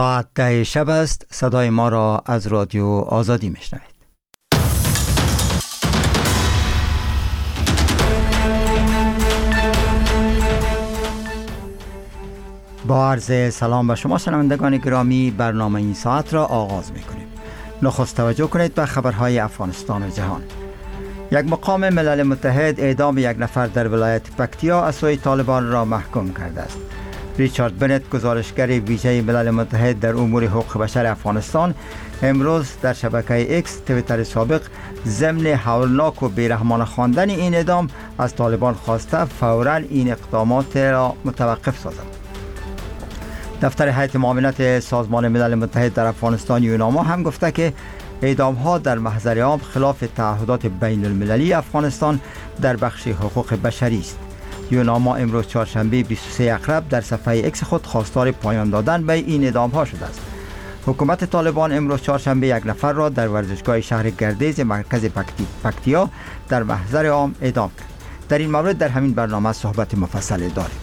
ساعت 10 شب است. صدای ما را از رادیو آزادی میشنوید. با عرض سلام به شما شنوندگان گرامی، برنامه این ساعت را آغاز میکنیم. نخست توجه کنید به خبرهای افغانستان و جهان. یک مقام ملل متحد اعدام یک نفر در ولایت پکتیا از سوی طالبان را محکوم کرده است. ریچارد بنت، گزارشگر ویژه ملل متحد در امور حقوق بشر افغانستان، امروز در شبکه اکس توییتر سابق ضمن هولناک و بیرحمانه خواندن این اعدام از طالبان خواسته فوراً این اقدامات را متوقف سازد. دفتر هیئت معاونت سازمان ملل متحد در افغانستان یوناما هم گفته که اعدام ها در محضر عام خلاف تعهدات بین المللی افغانستان در بخش حقوق بشری است. یوناما امروز چهارشنبه 23 اکتبر در صفحه اکس خود خواستار پایان دادن به این اعدام ها شده است. حکومت طالبان امروز چهارشنبه یک نفر را در ورزشگاه شهر گردیز مرکز پکتیا در محضر عام اعدام کرد. در این مورد در همین برنامه صحبت مفصل داریم.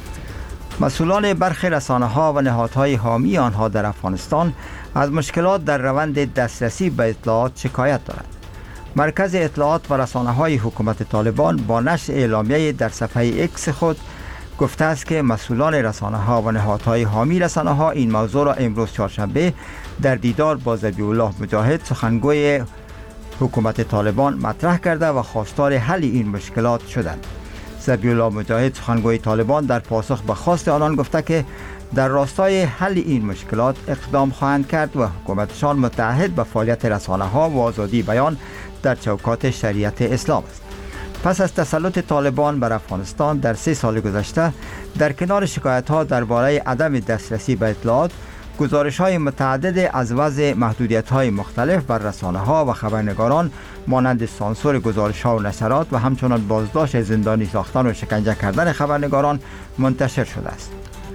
مسئولان برخی رسانه‌ها و نهادهای حامی آنها در افغانستان از مشکلات در روند دسترسی به اطلاعات شکایت دارند. مرکز اطلاعات و رسانه‌های حکومت طالبان با نشر اعلامیه در صفحه اکس خود گفته است که مسئولان رسانه‌ها و نهادهای حامی رسانه‌ها این موضوع را امروز چهارشنبه در دیدار با ذبیح الله مجاهد سخنگوی حکومت طالبان مطرح کرده و خواستار حل این مشکلات شدند. ذبیح الله مجاهد سخنگوی طالبان در پاسخ به خواست آنان گفته که در راستای حل این مشکلات اقدام خواهند کرد و حکومتشان متعهد به فعالیت رسانه‌ها و آزادی بیان در چوکات شریعت اسلام است. پس از تسلط طالبان بر افغانستان در 3 سال گذشته، در کنار شکایت‌ها درباره عدم دسترسی به اطلاعات، گزارش‌های متعدد از وضع محدودیت‌های مختلف بر رسانه‌ها و خبرنگاران مانند سانسور گزارش‌ها و نشرات و همچنان بازداشت، زندانی ساختن و شکنجه کردن خبرنگاران منتشر شده است.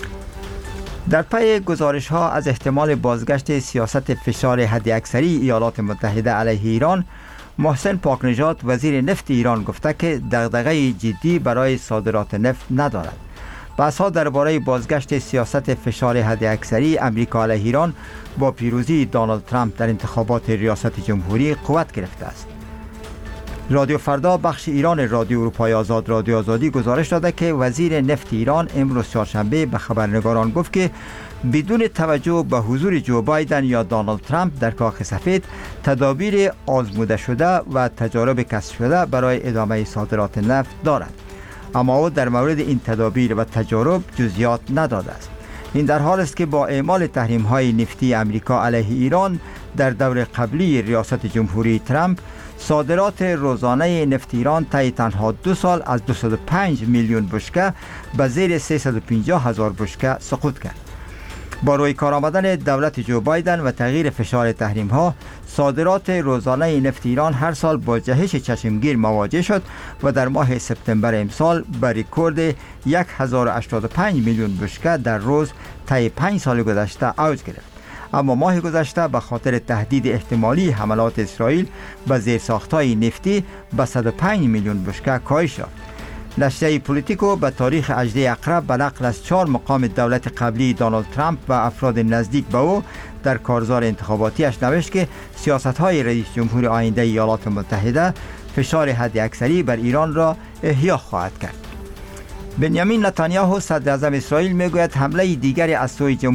در پی گزارش‌ها از احتمال بازگشت سیاست فشار حداکثری ایالات متحده علیه ایران، محسن پاکنژاد وزیر نفت ایران گفته که دغدغه جدی برای صادرات نفت ندارد. بحث‌ها درباره بازگشت سیاست فشار حداکثری امریکا علیه ایران با پیروزی دونالد ترامپ در انتخابات ریاست جمهوری قوت گرفته است. رادیو فردا بخش ایران رادیو اروپای آزاد رادیو آزادی گزارش داده که وزیر نفت ایران امروز چهارشنبه به خبرنگاران گفت که بدون توجه به حضور جو بایدن یا دونالد ترامپ در کاخ سفید، تدابیر آزموده شده و تجارب کسب شده برای ادامه صادرات نفت دارد. اما او در مورد این تدابیر و تجارب جزئیات نداده است. این در حال است که با اعمال تحریم‌های نفتی امریکا علیه ایران در دور قبلی ریاست جمهوری ترامپ، صادرات روزانه نفت ایران طی تنها 2 سال از 205 میلیون بشکه به زیر 350,000 بشکه سقوط کرد. با روی کار آمدن دولت جو بایدن و تغییر فشار تحریم ها، صادرات روزانه نفت ایران هر سال با جهش چشمگیر مواجه شد و در ماه سپتامبر امسال به رکورد 1085 میلیون بشکه در روز طی 5 سال گذشته اوج گرفت. اما ماه گذشته به خاطر تهدید احتمالی حملات اسرائیل به زیرساخت‌های نفتی به 105 میلیون بشکه کاهش یافت. نشریه پولیتیکو به تاریخ 18 اکتبر به نقل از 4 مقام دولت قبلی دونالد ترامپ و افراد نزدیک به او در کارزار انتخاباتیش نوشت که سیاست‌های رئیس جمهور آینده ایالات متحده فشار حداکثری بر ایران را احیا خواهد کرد. بنیامین نتانیاهو صدر اعظم اسرائیل میگوید حمله دیگری از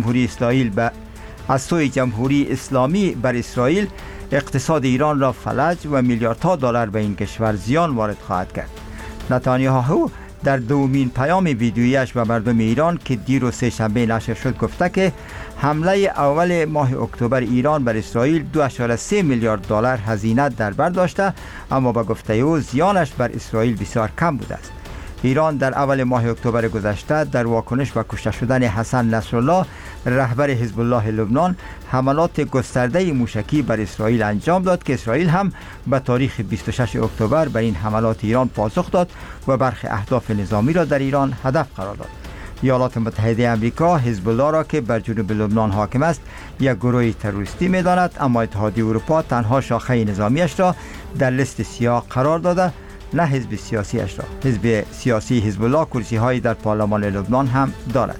سوی جمهوری اسلامی بر اسرائیل اقتصاد ایران را فلج و میلیاردها دلار به این کشور زیان وارد خواهد کرد. نتانیاهو در دومین پیام ویدیویش به مردم ایران که دیروز سه‌شنبه نشر شد گفته که حمله اول ماه اکتبر ایران بر اسرائیل 2.3 میلیارد دلار هزینه در بر داشته، اما به گفته او زیانش بر اسرائیل بسیار کم بوده است. ایران در اول ماه اکتبر گذشته در واکنش به کشته شدن حسن نصرالله رهبر حزب الله لبنان حملات گسترده موشکی بر اسرائیل انجام داد که اسرائیل هم به تاریخ 26 اکتبر بر این حملات ایران پاسخ داد و برخی اهداف نظامی را در ایران هدف قرار داد. ایالات متحده آمریکا حزب الله را که بر جنوب لبنان حاکم است یک گروه تروریستی می‌داند، اما اتحادیه اروپا تنها شاخه نظامیش را در لیست سیاه قرار داده، نه حزب سیاسیش را. حزب سیاسی حزب الله کرسی‌هایی در پارلمان لبنان هم دارد.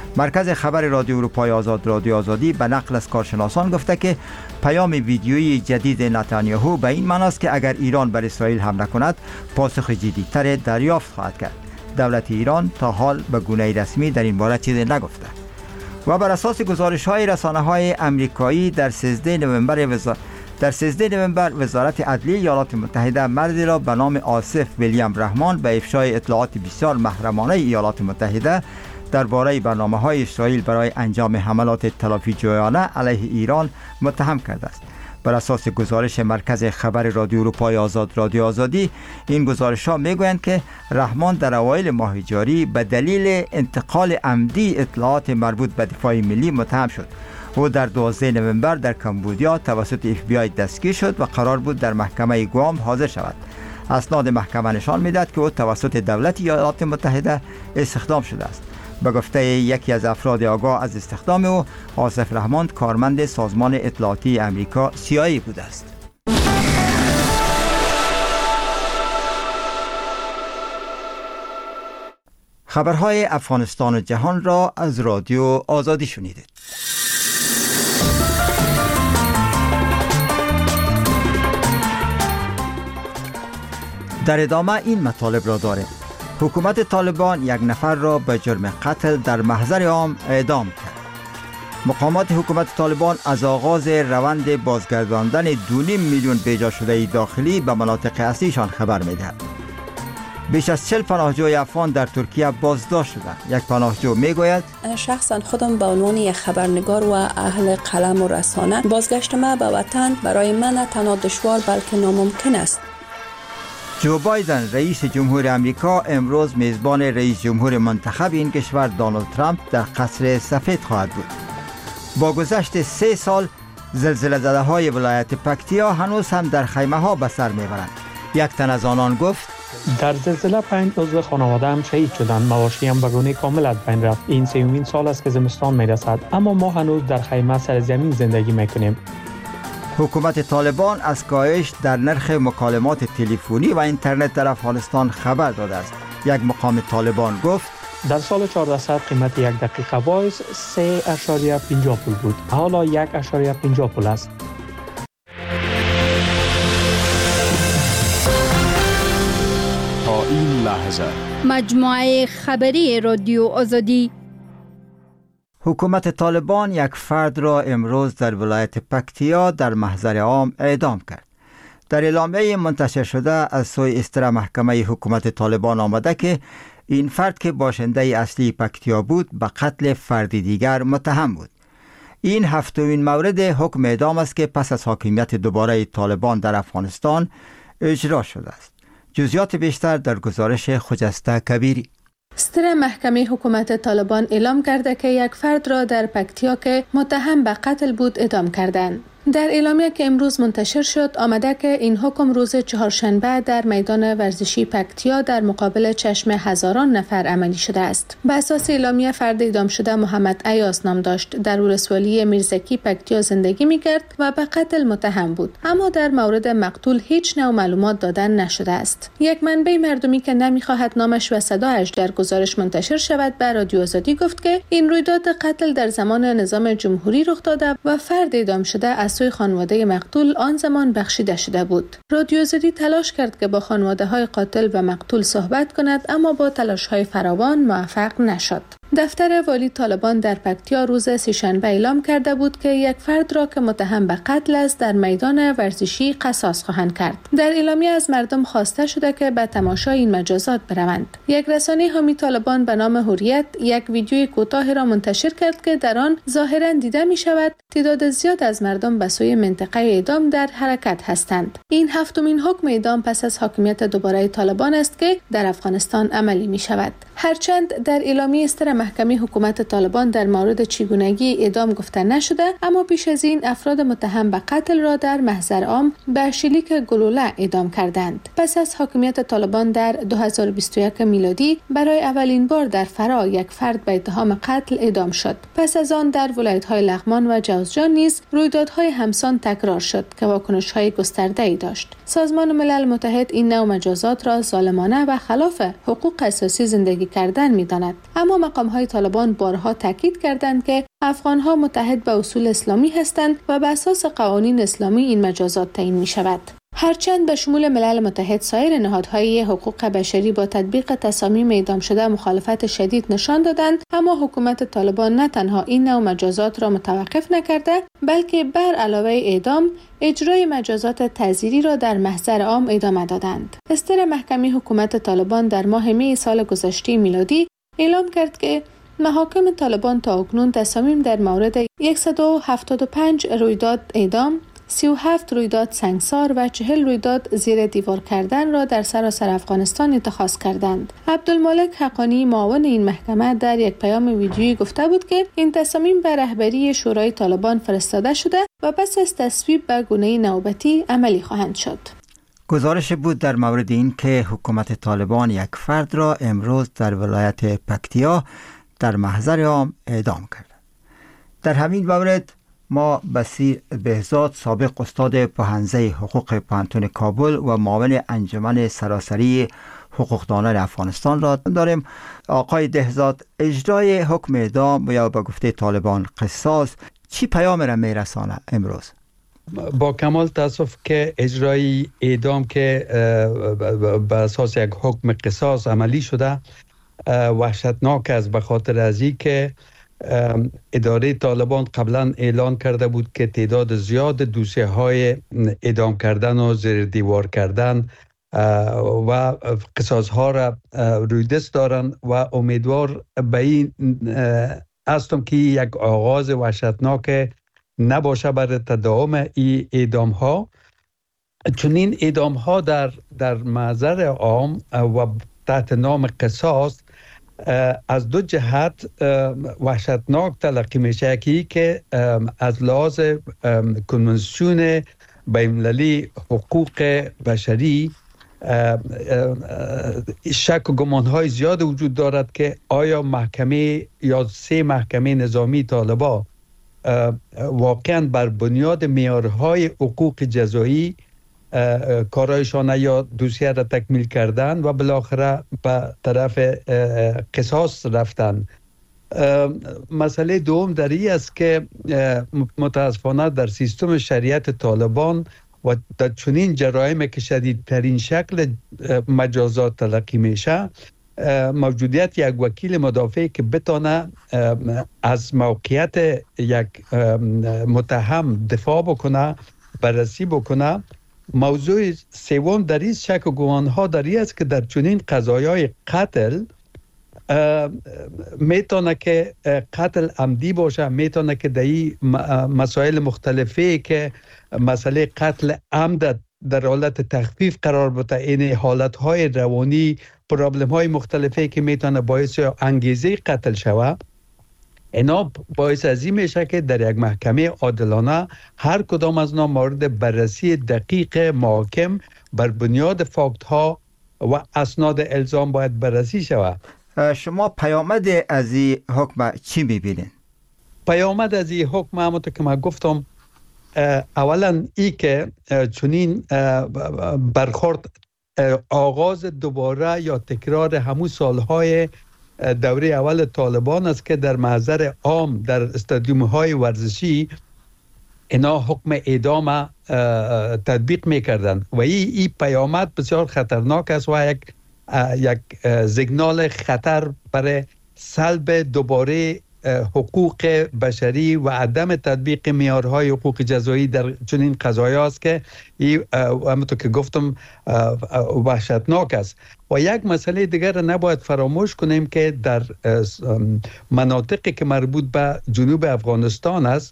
مرکز خبر رادیو اروپای آزاد رادیو آزادی به نقل از کارشناسان گفته که پیام ویدیویی جدید نتانیاهو به این معنی است که اگر ایران بر اسرائیل حمله کند پاسخ جدی‌تر دریافت خواهد کرد. دولت ایران تا حال به گونه رسمی در این باره چیزی نگفته. و بر اساس گزارش‌های رسانه‌های آمریکایی در 13 نوامبر وزارت عدلیه ایالات متحده مردی را به نام آصف ویلیام رحمان به افشای اطلاعات بسیار محرمانه ایالات متحده درباره برنامه‌های اسرائیل برای انجام حملات تلافی جویانه علیه ایران متهم کرده است. بر اساس گزارش مرکز خبر رادیو اروپای آزاد رادیو آزادی، این گزارش‌ها می‌گویند که رحمان در اوایل ماه جاری به دلیل انتقال عمدی اطلاعات مربوط به دفاع ملی متهم شد. او در 12 نوامبر در کمبودیا توسط FBI دستگیر شد و قرار بود در محکمه گوام حاضر شود. اسناد محکمه نشان می‌دهد که او توسط دولت ایالات متحده استخدام شده است. به گفته یکی از افراد آگاه از استخدام او، آصف رحمان کارمند سازمان اطلاعاتی امریکا CIA بوده است. خبرهای افغانستان و جهان را از رادیو آزادی شنیدید. در ادامه این مطالب را داریم. حکومت طالبان یک نفر را به جرم قتل در محضر عام اعدام کرد. مقامات حکومت طالبان از آغاز روند بازگرداندن 2.5 میلیون بیجا شده داخلی به مناطق اصلیشان خبر می‌دهد. بیش از 40 پناهجوی افغان در ترکیه بازداشت شدند. یک پناهجو میگوید شخصا خودم به عنوان یک خبرنگار و اهل قلم و رسانه بازگشت ما به وطن برای من نه تنها دشوار بلکه ناممکن است. جو بایدن رئیس جمهور امریکا امروز میزبان رئیس جمهور منتخب این کشور دونالد ترامپ در قصر سفید خواهد بود. با گذشت 3 سال زلزله زده های ولایت پکتیا هنوز هم در خیمه ها به سر میبرند. یک تن از آنان گفت در زلزله 5 عضو خانواده هم شهید شدند. مواشی هم به گونه کامل از بین رفت. این 3مین سال است که زمستان میرسد، اما ما هنوز در خیمه سر زمین زندگی میکنیم. حکومت طالبان از کاهش در نرخ مکالمات تلفنی و اینترنت در افغانستان خبر داده است. یک مقام طالبان گفت در سال 1400 قیمت 1 دقیقه وایس 3.50 پول بود. حالا 1.50 پول است. تا این لحظه مجموعه خبری رادیو آزادی. حکومت طالبان یک فرد را امروز در ولایت پکتیا در محضر عام اعدام کرد. در اعلامیه منتشر شده از سوی استر محکمه حکومت طالبان آمده که این فرد که باشنده اصلی پکتیا بود به قتل فردی دیگر متهم بود. این 7مین مورد حکم اعدام است که پس از حاکمیت دوباره طالبان در افغانستان اجرا شده است. جزئیات بیشتر در گزارش خجسته کبیری. استر محکمه حکومت طالبان اعلام کرده که یک فرد را در پکتیا که متهم به قتل بود اعدام کردند. در اعلامیه که امروز منتشر شد آمده که این حکم روز چهارشنبه در میدان ورزشی پکتیا در مقابل چشم هزاران نفر عملی شده است. به اساس اعلامیه فرد اعدام شده محمد ایاز نام داشت. در ولسوالی میرزکی پکتیا زندگی می‌کرد و به قتل متهم بود، اما در مورد مقتول هیچ نوع معلومات دادن نشده است. یک منبع مردمی که نمی‌خواهد نامش و صدایش در گزارش منتشر شود به رادیو آزادی گفت که این رویداد قتل در زمان نظام جمهوری رخ داده و فرد اعدام شده از سوی خانواده مقتول آن زمان بخشیده شده بود. رادیو آزادی تلاش کرد که با خانواده‌های قاتل و مقتول صحبت کند، اما با تلاش‌های فراوان موفق نشد. دفتر والی طالبان در پکتیا روز سه‌شنبه اعلام کرده بود که یک فرد را که متهم به قتل است در میدان ورزشی قصاص خواهند کرد. در اعلامیه از مردم خواسته شده که به تماشای این مجازات بروند. یک رسانه حامی طالبان به نام حریت یک ویدیوی کوتاه را منتشر کرد که در آن ظاهراً دیده می شود تعداد زیاد از مردم به سوی منطقه اعدام در حرکت هستند. این 7مین حکم اعدام پس از حاکمیت دوباره طالبان است که در افغانستان عملی می شود. هرچند در اعلامیه استر محکمه حکومت طالبان در مورد چگونگی اعدام گفته نشده، اما پیش از این افراد متهم به قتل را در محضر عام به شلیک گلوله اعدام کردند. پس از حاکمیت طالبان در 2021 میلادی برای اولین بار در فرا یک فرد به اتهام قتل اعدام شد. پس از آن در ولایت‌های لغمان و جوزجان نیز رویدادهای همسان تکرار شد که واکنش‌های گسترده‌ای داشت. سازمان ملل متحد این نوع مجازات را ظالمانه و خلاف حقوق اساسی زندگی کردن می‌داند، اما مقام های طالبان بارها تاکید کردند که افغانها متحد به اصول اسلامی هستند و به اساس قوانین اسلامی این مجازات تعیین می شود. هرچند به شمول ملل متحد سایر نهادهای حقوق بشری با تطبیق تصامیم اعدام شده مخالفت شدید نشان دادند، اما حکومت طالبان نه تنها این نوع مجازات را متوقف نکرده، بلکه بر علاوه اعدام اجرای مجازات تعزیری را در محضر عام ادامه دادند. استر محکمه حکومت طالبان در ماه می سال گذشته میلادی اعلام کرد که محاکم طالبان تا اکنون تصامیم در مورد 175 رویداد اعدام، 37 رویداد سنگسار و 40 رویداد زیر دیوار کردن را در سراسر افغانستان اتخاذ کردند. عبدالمالک حقانی معاون این محکمه در یک پیام ویدیویی گفته بود که این تصامیم به رهبری شورای طالبان فرستاده شده و پس از تصویب به گونه نوبتی عملی خواهند شد. گزارش بود در مورد این که حکومت طالبان یک فرد را امروز در ولایت پکتیا در محضر عام اعدام کرد. در همین مورد ما بصیر بهزاد، سابق استاد پوهنځی حقوق پوهنتون کابل و معاون انجمن سراسری حقوقدانان افغانستان را داریم. آقای بهزاد، اجرای حکم اعدام یا به گفته طالبان قصاص چی پیام را میرسانه امروز؟ با کمال تاسف که اجرای اعدام که به اساس یک حکم قصاص عملی شده وحشتناک است، به خاطر از این که اداره طالبان قبلا اعلان کرده بود که تعداد زیاد دوسیه های اعدام کردن و زیر دیوار کردن و قصاص ها را روی دست دارن و امیدوار به این هستم که یک آغاز وحشتناک نباشه برای تداوم این اعدام ها. چون این اعدام ها در محضر عام و تحت نام قصاص از دو جهت وحشتناک تلقی میشه، که از لحاظ کنونسیون بین‌المللی حقوق بشری شک و گمان‌های زیاد وجود دارد که آیا محکمه یا 3 محکمه نظامی طالبان واقعا بر بنیاد معیارهای حقوق جزایی کارایشان یا دوسیه را تکمیل کردن و بالاخره به طرف قصاص رفتن. مسئله دوم در این است که متاسفانه در سیستم شریعت طالبان و در چنین جرایم که شدیدترین شکل مجازات تلقی میشه، موجودیت یک وکیل مدافع که بتانه از موقعیت یک متهم دفاع بکنه، بررسی بکنه. موضوع سوم در این شک و گمان‌ها در این است که در چنین قضایای قتل میتونه که قتل عمدی باشه، میتونه که در این مسائل مختلفی که مسئله قتل عمد در حالت تخفیف قرار بده، این حالتهای روانی، پرابلم‌های مختلفی که میتونه باعث انگیزه قتل شوه، اینا باعث از این میشه که در یک محکمه عادلانه هر کدام از اینا مورد بررسی دقیق محاکم بر بنیاد فاکت ها و اسناد الزام باید بررسی شود. شما پیامد از این حکم چی میبینید؟ پیامد از این حکم همونطور که من گفتم، اولا ای که چنین برخورد آغاز دوباره یا تکرار همون سالهای دوره اول طالبان است که در محضر عام در استادیوم های ورزشی اینا حکم اعدام تطبیق میکردن و این پیامد بسیار خطرناک است و یک سیگنال خطر برای سلب دوباره حقوق بشری و عدم تطبیق معیارهای حقوق جزایی در چنین قضایا است که همونطور که گفتم وحشتناک است. و یک مسئله دیگر را نباید فراموش کنیم که در مناطقی که مربوط به جنوب افغانستان است،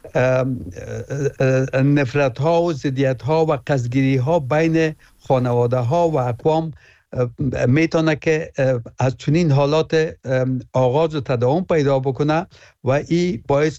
نفرت ها و ضدیت ها و قصدگیری ها بین خانواده ها و اقوام میتونه که از چنین حالات آغاز و تداوم پیدا بکنه و این باعث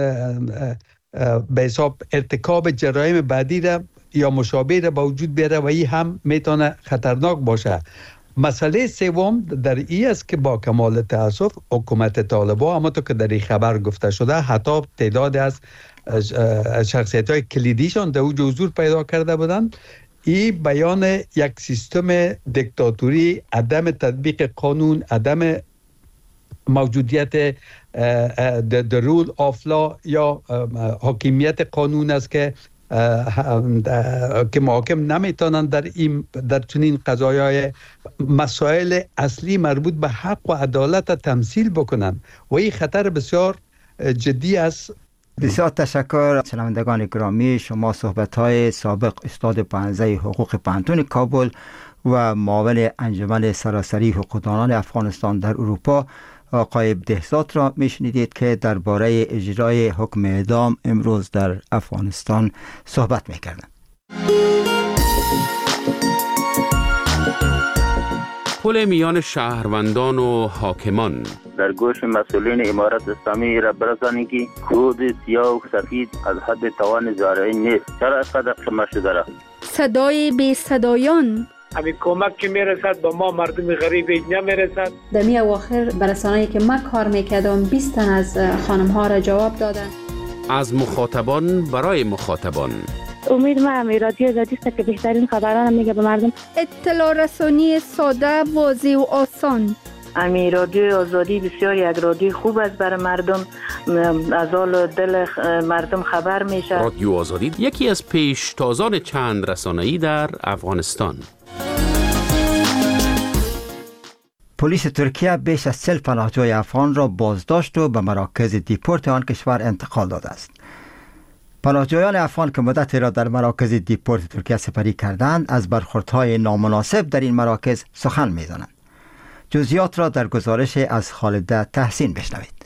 به حساب ارتکاب جرایم بعدی را یا مشابه را به وجود بیاره و این هم میتونه خطرناک باشه. مسئله سوم در این است که با کمال تاسف حکومت طالبان، همونطور که در این خبر گفته شده، حتی تعداد از شخصیت های کلیدیشان در اوج حضور پیدا کرده بودند. این بیان یک سیستم دیکتاتوری، عدم تطبیق قانون، عدم موجودیت the rule of law یا حاکمیت قانون است که محاکم نمیتونن در چنین قضایای مسائل اصلی مربوط به حق و عدالت تمثیل بکنن و این خطر بسیار جدی است. بسیار تشکر شنوندگان گرامی. شما صحبت‌های سابق استاد پانزه حقوق پانتون کابل و معاون انجمن سراسری حقوقدانان افغانستان در اروپا آقای بهزاد را میشنیدید که درباره اجرای حکم اعدام امروز در افغانستان صحبت میکردند. پل میان شهروندان و حاکمان در گوش مسئولین امارت اسلامی را برسانی که کود سیاه و سفید از حد توان زارعی نیست. چرا اینقدر خمه شده را؟ صدای بی صدایان، همین کمک که میرسد به ما مردم غریب نمیرسد. در می اواخر برسانه‌ای که من کار میکردم 20 تن از خانم ها را جواب دادن. از مخاطبان برای مخاطبان. امید ما رادیو آزادی است که بهترین خبران میگه به مردم. اطلاع رسانی ساده، واضح و آسان. امی رادیو آزادی بسیار یک رادیو خوب است برای مردم، از حال دل مردم خبر میشه. رادیو آزادی یکی از پیشتازان چند رسانه‌ای در افغانستان. پلیس ترکیه بیش از 40 پناهجوی افغان را بازداشت و به مراکز دیپورت آن کشور انتقال داده است. پناهجویان افغان که مدتی را در مراکز دیپورت ترکیه سپری کردند از برخوردهای نامناسب در این مراکز سخن می‌زنند. جزئیات را در گزارش از خالده تحسین بشنوید.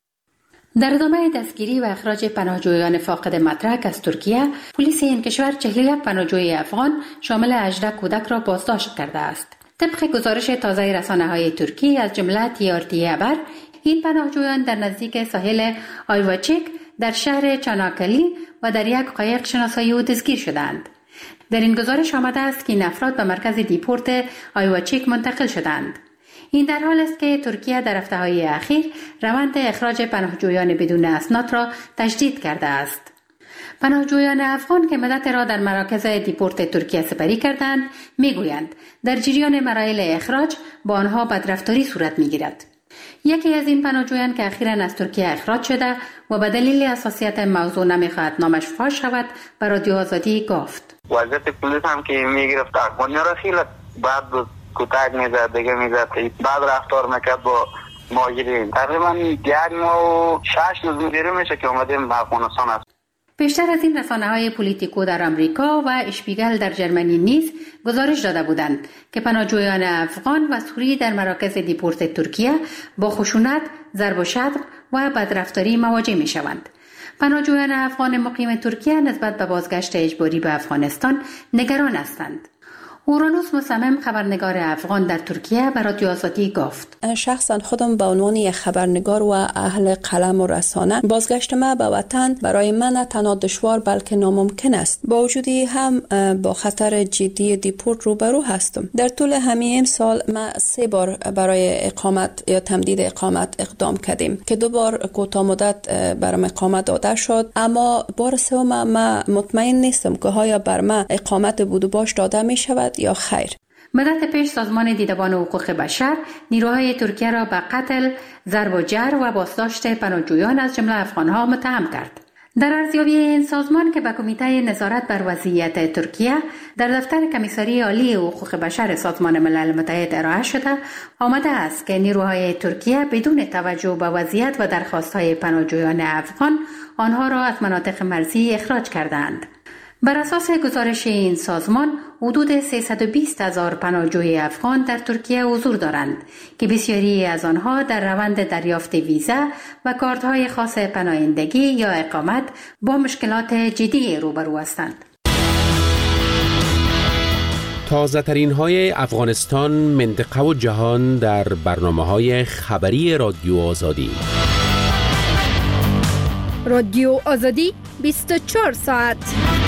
در ادامه دستگیری و اخراج پناهجویان فاقد مدرک از ترکیه، پلیس این کشور 41 پناهجوی افغان شامل 18 کودک را بازداشت کرده است. طبق گزارش تازه رسانه‌های ترکی از جمله TRT خبر، این پناهجویان در نزدیک ساحل آیواچیک در شهر چاناکلی و در یک قایق شناسایی و دستگیر شدند. در این گزارش آمده است که این افراد به مرکز دیپورت آیواچیک منتقل شدند. این در حال است که ترکیه در هفته‌های اخیر روند اخراج پناهجویان بدون اسناد را تشدید کرده است. پناهجویان افغان که مدت را در مراکز دیپورت ترکیه سپری کردند میگویند در جریان مراحل اخراج با آنها بدرفتاری صورت میگیرد. یکی از این پناهجویان که اخیراً از ترکیه اخراج شده و به دلیل حساسیت موضوع نمیخواهد نامش فاش شود به رادیو آزادی گفت. وضعیت پلیس هم که میگرفت افغانی را خیلی بعد کتک میزد دیگه میزد، بعد رفتار میکرد با مهاجرین. تقریبا 1 ماه و 6 روز میشه که اومدیم به افغانستان است. پیشتر از این رسانه‌های پولیتیکو در آمریکا و اشپیگل در جرمنی نیز گزارش داده بودند که پناهجویان افغان و سوری در مراکز دیپورت ترکیه با خشونت، ضرب و شتم و بدرفتاری مواجه می‌شوند. پناهجویان افغان مقیم ترکیه نسبت به بازگشت اجباری به افغانستان نگران هستند. اورانوس مصمم خبرنگار افغان در ترکیه به رادیو آزادی گفت: شخصا خودم به عنوان یک خبرنگار و اهل قلم و رسانه بازگشت ما به وطن برای من نه تنها دشوار بلکه ناممکن است. با وجودی هم با خطر جدی دیپورت روبرو هستم. در طول همین سال ما 3 بار برای اقامت یا تمدید اقامت اقدام کردیم که 2 بار کوتاه مدت برام اقامت داده شد، اما بار سوم ما مطمئن نیستم که آیا بر ما اقامت بود و باش داده می شود یا خیر. مدت پیش سازمان دیدبان حقوق بشر نیروهای ترکیه را به قتل، ضرب و جرح و بازداشت پناهجویان از جمله افغانها متهم کرد. در ارزیابی این سازمان که به کمیته نظارت بر وضعیت ترکیه در دفتر کمیساری عالی حقوق بشر سازمان ملل متحد ارائه شده، آمده است که نیروهای ترکیه بدون توجه به وضعیت و درخواست‌های پناهجویان افغان آنها را از مناطق مرزی اخراج کردند. بر اساس گزارش این سازمان، حدود 320,000 پناهجوی افغان در ترکیه حضور دارند که بسیاری از آنها در روند دریافت ویزا و کارت‌های خاص پناهندگی یا اقامت با مشکلات جدی روبرو هستند. تازه ترین های افغانستان، منطقه و جهان در برنامه‌های خبری رادیو آزادی. رادیو آزادی 24 ساعت.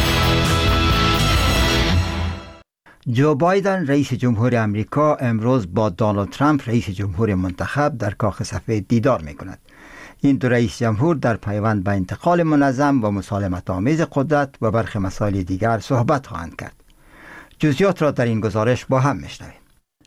جو بایدن رئیس جمهور امریکا امروز با دونالد ترامپ رئیس جمهور منتخب در کاخ سفید دیدار می‌کند. این دو رئیس جمهور در پیوند به انتقال منظم و مسالمت آمیز قدرت و برخی مسائل دیگر صحبت خواهند کرد. جزئیات را در این گزارش با هم می‌شنویم.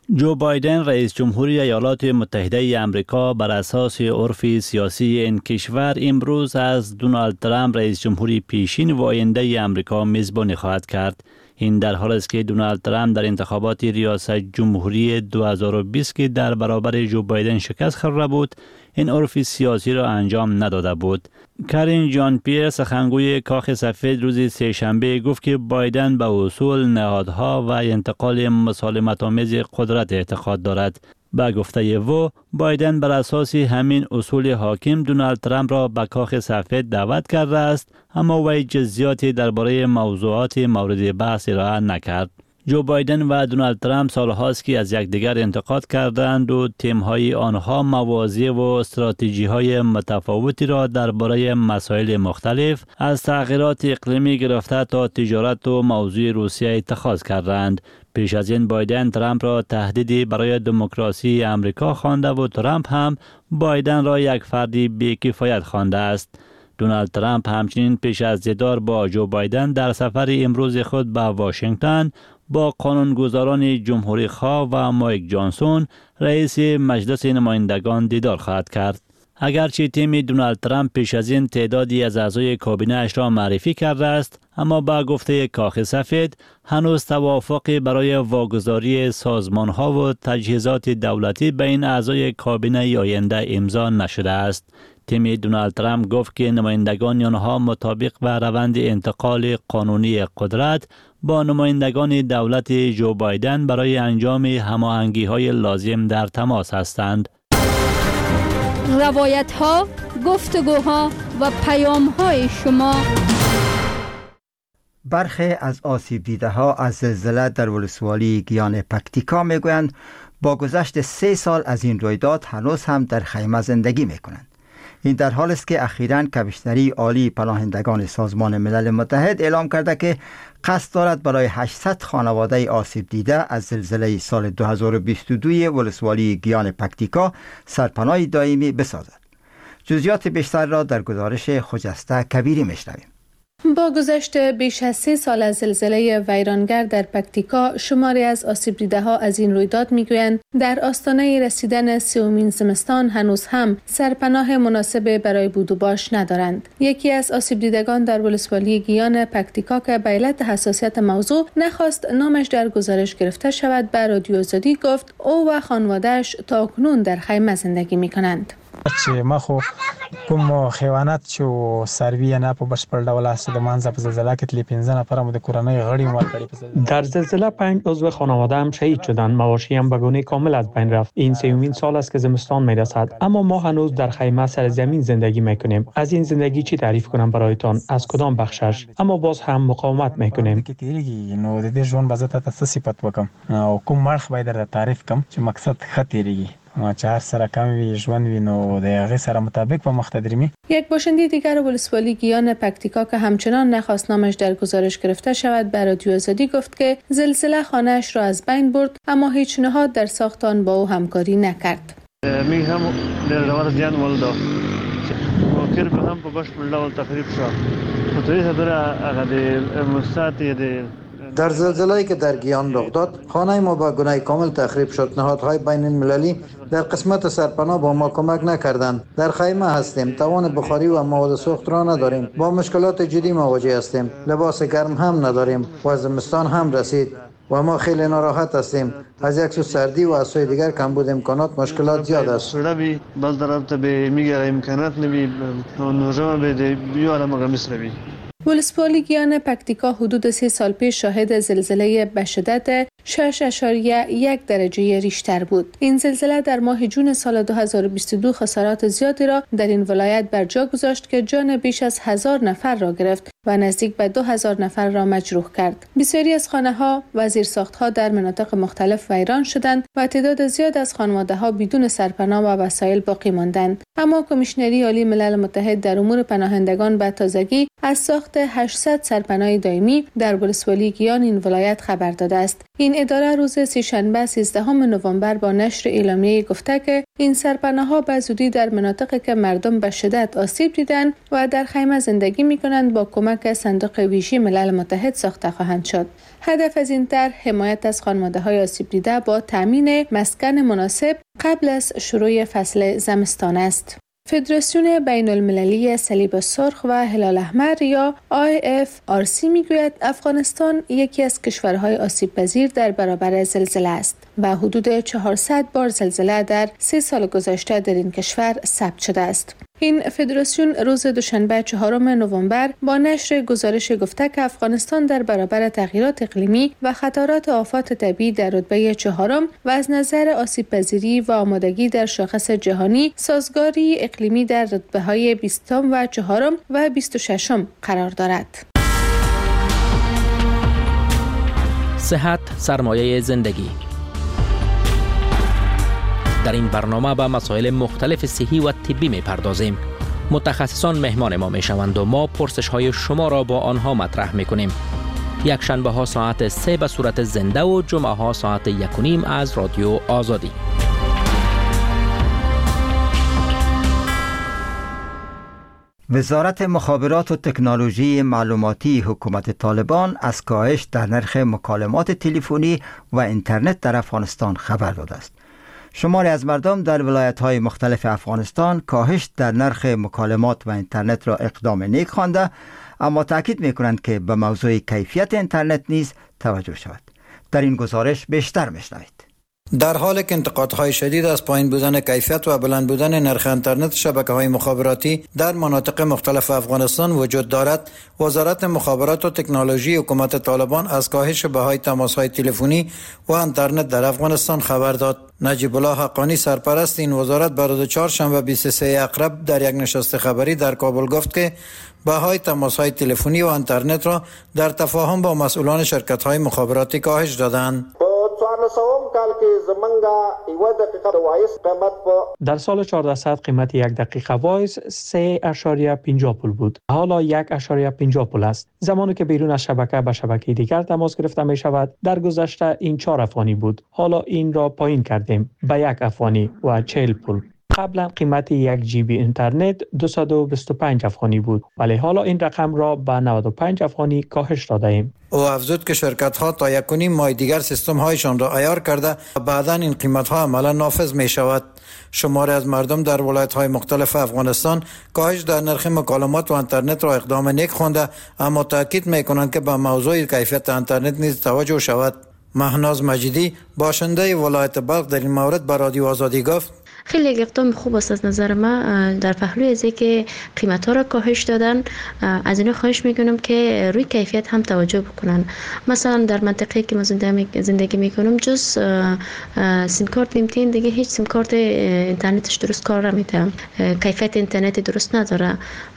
جو بایدن رئیس جمهوری ایالات متحده ای آمریکا بر اساس عرف سیاسی این کشور امروز از دونالد ترامپ رئیس جمهوری پیشین و آینده ای آمریکا میزبانی خواهد کرد. این در حالی است که دونالد ترامپ در انتخابات ریاست جمهوری 2020 که در برابر جو بایدن شکست خورده بود، این عرف سیاسی را انجام نداده بود. کارین جان پیر، سخنگوی کاخ سفید، روز سه‌شنبه گفت که بایدن به اصول، نهادها و انتقال مسالمت‌آمیز قدرت اعتقاد دارد. با گفته او، بایدن بر اساس همین اصول حاکم دونالد ترامپ را به کاخ سفید دعوت کرده است، اما وی جزئیاتی درباره موضوعات مورد بحث ارائه نکرد. جو بایدن و دونالد ترامپ سالهاست که از یکدیگر انتقاد کردند و تیم‌های آنها مواضع و استراتژی‌های متفاوتی را درباره مسائل مختلف از تغییرات اقلیمی گرفته تا تجارت و موضوع روسیه اتخاذ کردند. پیش از این بایدن ترامپ را تهدیدی برای دموکراسی آمریکا خوانده و ترامپ هم بایدن را یک فردی بی‌کفایت خوانده است. دونالد ترامپ همچنین پیش از دیدار با جو بایدن در سفر امروز خود به واشنگتن با قانونگذاران جمهوری خواه و مایک جانسون رئیس مجلس نمایندگان دیدار خواهد کرد. اگرچه تیم دونالد ترامپ پیش از این تعدادی از اعضای کابینه اش را معرفی کرده است، اما با گفته کاخ سفید هنوز توافقی برای واگذاری سازمان‌ها و تجهیزات دولتی بین اعضای کابینه آینده امضا نشده است. تیم دونالد ترامپ گفت که نمایندگان آنها مطابق با روند انتقال قانونی قدرت با نمایندگان دولت جو بایدن برای انجام هماهنگی‌های لازم در تماس هستند. روایت‌ها، گفتگوها و پیام‌های شما. برخی از آسیب دیده ها از زلزله در ولسوالی گیان پکتیکا میگویند با گذشت 3 سال از این رویداد هنوز هم در خیمه زندگی میکنند. این در حال است که اخیراً کمیشنری عالی پناهندگان سازمان ملل متحد اعلام کرده که قصد دارد برای 800 خانواده آسیب دیده از زلزله سال 2022 ولسوالی گیان پکتیکا سرپناه دائمی بسازد. جزئیات بیشتر را در گزارش خجسته کبیری میشنویم. با گذشت بیش از 3 سال از زلزله ویرانگر در پکتیکا، شماری از آسیب دیده ها از این رویداد میگویند در آستانه رسیدن 3مین زمستان هنوز هم سرپناه مناسب برای بود و باش ندارند. یکی از آسیب دیدگان در ولسوالی گیان پکتیکا که به علت حساسیت موضوع نخواست نامش در گزارش گرفته شود، به رادیو آزادی گفت او و خانواده‌اش تاکنون در خیمه زندگی میکنند. چې ما خو کوم حیوانات چې سروي نه په بشپړ ډول است د منځ په زلزلہ کې تلی 15 نفر مو د کورنۍ غړي مو کړی. در زلزله 5 عضو خانواده هم شهید شدند. مواشی هم به گونه کامل از بین رفت. این 3مین سال است که زمستان میرسد، اما ما هنوز در خیمه سر زمین زندگی میکنیم. از این زندگی چی تعریف کنم برایتان؟ از کدام بخشش؟ اما باز هم مقاومت میکنیم. نو د دې ژوند بزته تاسو صفت وکم او کوم مرخ باید در تعریف کم چې مقصد خطرېږي ما چهار سره کم وی ژوند وینو د هغه سره مطابق په مختدرمی. یک باشنده دیگر ولسوالی گیان پکتیکا که همچنان نخواست نامش در گزارش گرفته شود، به رادیو آزادی گفت که زلزله خانه‌اش را از بین برد، اما هیچ نهاد در ساخت آن با او همکاری نکرد. می هم در روار زیان ولدا ممکن به هم په بشپړ ډول تخریب شو. په توګه سره هغه د مستعد در زلزله‌ای که در گیان رخ داد، خانه ما با گونه کامل تخریب شد. نهادهای بین المللی در قسمت سرپناه با ما کمک نکردند. در خیمه هستیم، توان بخاری و مواد سوخت را نداریم. با مشکلات جدی مواجه هستیم. لباس گرم هم نداریم و زمستان هم رسید و ما خیلی ناراحت هستیم. از یک سو سردی و از سوی دیگر کمبود امکانات مشکلات زیاد است. باز درابطه به میگه امکانات نبی نوجوان به بیاره مغمس نبی. ولسوالی گیان پکتیکا حدود 3 سال پیش شاهد زلزله به شدت 6.1 درجه ریشتر بود. این زلزله در ماه جون سال 2022 خسارات زیادی را در این ولایت بر جا گذاشت که جان بیش از 1000 نفر را گرفت و نزدیک به 2000 نفر را مجروح کرد. بسیاری از خانه‌ها و زیرساخت‌ها در مناطق مختلف ویران شدند و تعداد زیاد از خانواده‌ها بدون سرپناه و وسایل باقی ماندند. اما کمیشنری عالی ملل متحد در امور پناهندگان به تازگی از ساخت 800 سرپناه دائمی در ولسوالی گیان این ولایت خبر داده است. این اداره روز سه‌شنبه 13 نوامبر با نشر اعلامیه گفته که این سرپناه‌ها به زودی در مناطقی که مردم به شدت آسیب دیدند و در خیمه زندگی می‌کنند با کمک صندوق ویژه ملل متحد ساخته خواهند شد. هدف از این طرح حمایت از خانواده‌های آسیب دیده با تامین مسکن مناسب قبل از شروع فصل زمستان است. فدراسیون بین المللی صلیب سرخ و هلال احمر یا IFRC میگوید افغانستان یکی از کشورهای آسیب پذیر در برابر زلزله است و حدود 400 بار زلزله در 3 سال گذشته در این کشور ثبت شده است. این فدراسیون روز دوشنبه 4 نوامبر با نشر گزارش گفته که افغانستان در برابر تغییرات اقلیمی و خطرات آفات طبیعی در رتبه 4 و از نظر آسیب پذیری و آمادگی در شاخص جهانی سازگاری اقلیمی در رتبه‌های 20 و 4 و 26 قرار دارد. صحت سرمایه زندگی. در این برنامه به مسائل مختلف صحی و طبی می‌پردازیم. متخصصان مهمان ما می‌شوند و ما پرسش‌های شما را با آنها مطرح می‌کنیم. یک شنبه ها ساعت 3 به صورت زنده و جمعه ها ساعت 1:30 از رادیو آزادی. وزارت مخابرات و تکنولوژی معلوماتی حکومت طالبان از کاهش در نرخ مکالمات تلفنی و اینترنت در افغانستان خبر داده است. شماری از مردم در ولایت‌های مختلف افغانستان کاهش در نرخ مکالمات و اینترنت را اقدام نیک خوانده، اما تاکید می‌کنند که به موضوع کیفیت اینترنت نیز توجه شود. در این گزارش بیشتر می‌شنوید. در حالی که انتقادهای شدید از پایین بودن کیفیت و بلند بودن نرخ اینترنت شبکه‌های مخابراتی در مناطق مختلف افغانستان وجود دارد، وزارت مخابرات و تکنولوژی حکومت طالبان از کاهش بهای تماس‌های تلفنی و اینترنت در افغانستان خبر داد. نجیب الله حقانی سرپرست این وزارت بر روز چهارشنبه 23 اقرب در یک نشست خبری در کابل گفت که بهای تماس‌های تلفنی و اینترنت را در تفاهم با مسئولان شرکت‌های مخابراتی کاهش دادند. در سال 1400 قیمت 1 دقیقه وایس 3.50 پول بود. حالا 1.50 پول است. زمانی که بیرون از شبکه به شبکه دیگر تماس گرفته می شود، در گذشته این 4 افغانی بود. حالا این را پایین کردیم به 1 افغانی و 40 پول. قبلا قیمت 1 جی بی اینترنت 225 افغانی بود، ولی حالا این رقم را به 95 افغانی کاهش داده ایم. او افزود که شرکت‌ها تا 1.5 ماه دیگر سیستم‌هایشان را عیار کرده و بعداً این قیمت‌ها عملاً نافذ می‌شود. شماری از مردم در ولایت‌های مختلف افغانستان کاهش در نرخ مکالمات و اینترنت را اقدام نیک خوانده، اما تاکید می‌کنند که به موضوع کیفیت اینترنت نیز توجه شود. مهناز مجیدی باشنده ولایت بلخ در این مورد به رادیو آزادی گفت: خیلی یک اقدام خوب است از نظر ما. در پهلوی از اینکه قیمت‌ها را کاهش دادن، از اینا خواهش میکنم که روی کیفیت هم توجه بکنن. مثلا در منطقه‌ای که ما زندگی میکنم جز سیم کارت لیمتین دیگه هیچ سیم کارت اینترنتش درست کار نمیده، کیفیت اینترنت درست نداره،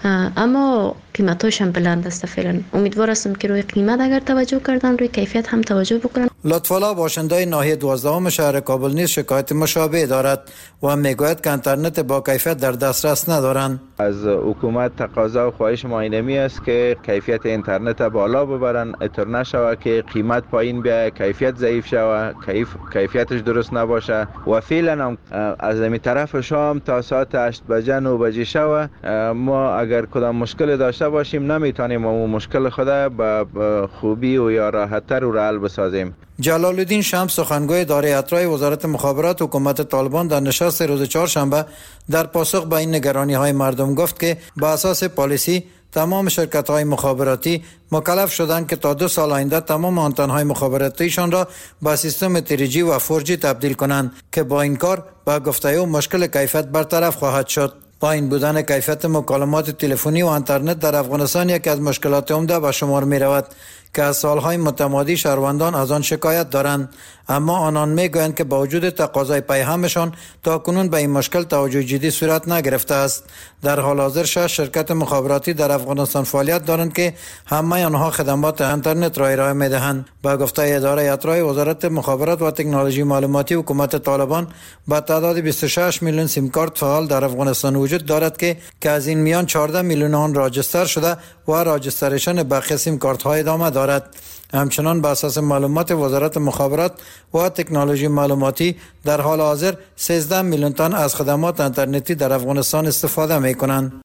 اما قیمتاش هم بلند است. فعلا امیدوار هستم که روی قیمت اگر توجه کردن روی کیفیت هم توجه بکنن. لطف‌الله باشنده ناحیه 12 شهر کابل نیز شکایت مشابه دارد و میگوید که اینترنت با کیفیت در دسترس ندارند. از حکومت تقاضا و خواهش ما اینمی است که کیفیت اینترنت بالا ببرن، اینطور نشود که قیمت پایین بیاید، کیفیت ضعیف شود، کیفیتش درست نباشه. و فعلا هم از این طرف شام تا ساعت 8 بجه 9 بجه شود، ما اگر کدام مشکل داشته باشیم نمیتونیم اون مشکل خود به خوبی و یا راحت‌تر و حل بسازیم. جلال الدین شمس سخنگوی اداره اطراح وزارت مخابرات حکومت طالبان در نشست روز چهارشنبه در پاسخ به این نگرانی‌های مردم گفت که به اساس پالیسی تمام شرکت‌های مخابراتی مکلف شدند که تا 2 سال آینده تمام آنتن‌های مخابراتیشان را به سیستم 3G و 4G تبدیل کنند که با این کار به گفته او مشکل کیفیت برطرف خواهد شد. پایین بودن کیفیت مکالمات تلفنی و اینترنت در افغانستان یکی از مشکلات عمده به شمار می رود که از سالهای متمادی شهروندان از آن شکایت دارند، اما آنان میگویند که با وجود تقاضای پیهمشان تاکنون به این مشکل توجه جدی صورت نگرفته است. در حال حاضر 6 شرکت مخابراتی در افغانستان فعالیت دارند که همه آنها خدمات اینترنت را ارائه میدهند. با گفته اداره اطراح وزارت مخابرات و تکنولوژی معلوماتی حکومت طالبان با تعداد 26 میلیون سیم کارت فعال در افغانستان وجود دارد که از این میان 14 میلیون آن راجستر شده و راجستریشن بقیه سیم کارت ها ادامه دارد. همچنان بر اساس معلومات وزارت مخابرات و تکنولوژی معلوماتی در حال حاضر 13 میلیون تن از خدمات اینترنتی در افغانستان استفاده می کنند.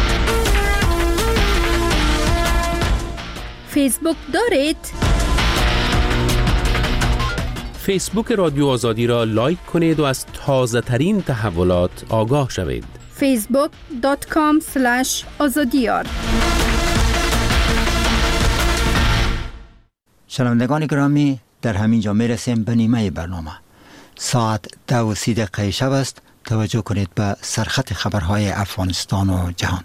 فیسبوک دارید؟ فیسبوک رادیو آزادی را لایک کنید و از تازه ترین تحولات آگاه شوید. facebook.com/azadiyar. شنوندگان گرامی، در همین جا میرسیم به نیمه برنامه. ساعت 2:30 شب است. توجه کنید به سرخط خبرهای افغانستان و جهان.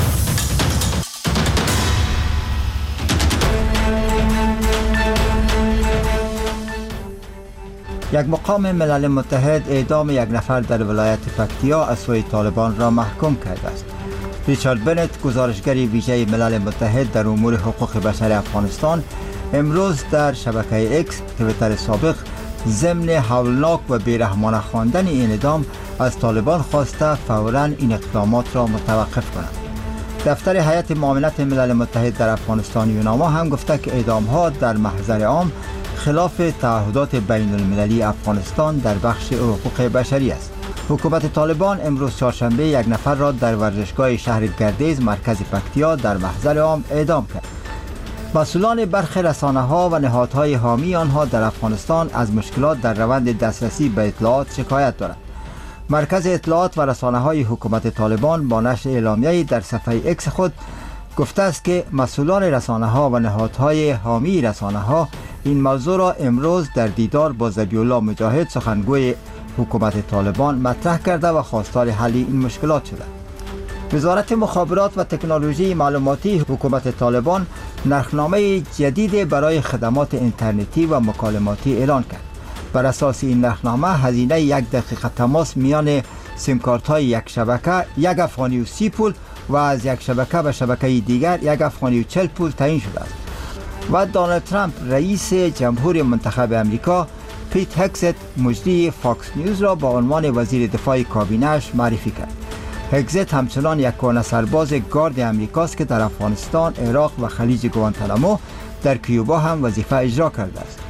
یک مقام ملل متحد اعدام یک نفر در ولایت پکتیا از سوی طالبان را محکوم کرده است. ریچارد بنت، گزارشگر ویژه ملل متحد در امور حقوق بشر افغانستان، امروز در شبکه اکس، توییتر سابق، ضمن هولناک و بیرحمانه خواندن این اعدام از طالبان خواسته فوراً این اقدامات را متوقف کنند. دفتر هیئت معاونت ملل متحد در افغانستان یوناما هم گفته که اعدام‌ها در محضر عام خلاف تعهدات بین المللی افغانستان در بخش حقوق بشری است. حکومت طالبان امروز چهارشنبه یک نفر را در ورزشگاه شهر گردیز مرکز پکتیا در محضر عام اعدام کرد. مسئولان برخی رسانه‌ها و نهادهای حامی آنها در افغانستان از مشکلات در روند دسترسی به اطلاعات شکایت دارند. مرکز اطلاعات و رسانه‌های حکومت طالبان با نشر اعلامیه‌ای در صفحه اکس خود گفته است که مسئولان رسانه‌ها و نهادهای حامی رسانه‌ها این موضوع را امروز در دیدار با ذبیح الله مجاهد، سخنگوی حکومت طالبان، مطرح کرده و خواستار حل این مشکلات شده. وزارت مخابرات و تکنولوژی معلوماتی حکومت طالبان نرخنامه جدید برای خدمات اینترنتی و مکالماتی اعلان کرد. بر اساس این نرخنامه هزینه 1 دقیقه تماس میان سیم کارت های یک شبکه 1 افغانی و 30 پول و از یک شبکه به شبکه دیگر 1 افغانی و 40 پول تعیین شده است. و دونالد ترامپ رئیس جمهور منتخب امریکا پیت هگزت مجری فاکس نیوز را با عنوان وزیر دفاع کابینه‌اش معرفی کرد. هگزت همچنان یک کهنه سرباز گارد امریکاست که در افغانستان، عراق و خلیج گوانتانامو در کیوبا هم وظیفه اجرا کرده است.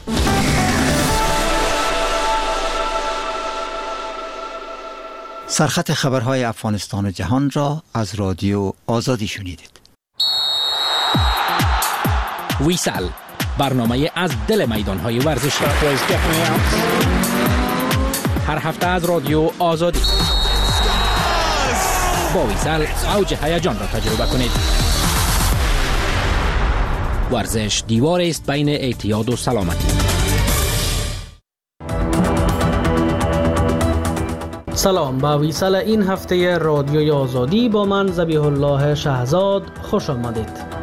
سرخط خبرهای افغانستان و جهان را از رادیو آزادی شنیدید. ویسل، برنامه از دل میدانهای ورزشی، هر هفته از رادیو آزادی. با ویسل اوج هیجان را تجربه کنید. ورزش دیوار است بین اعتیاد و سلامتی. سلام، با ویسل این هفته رادیوی آزادی با من ذبیح الله شهزاد خوش آمدید.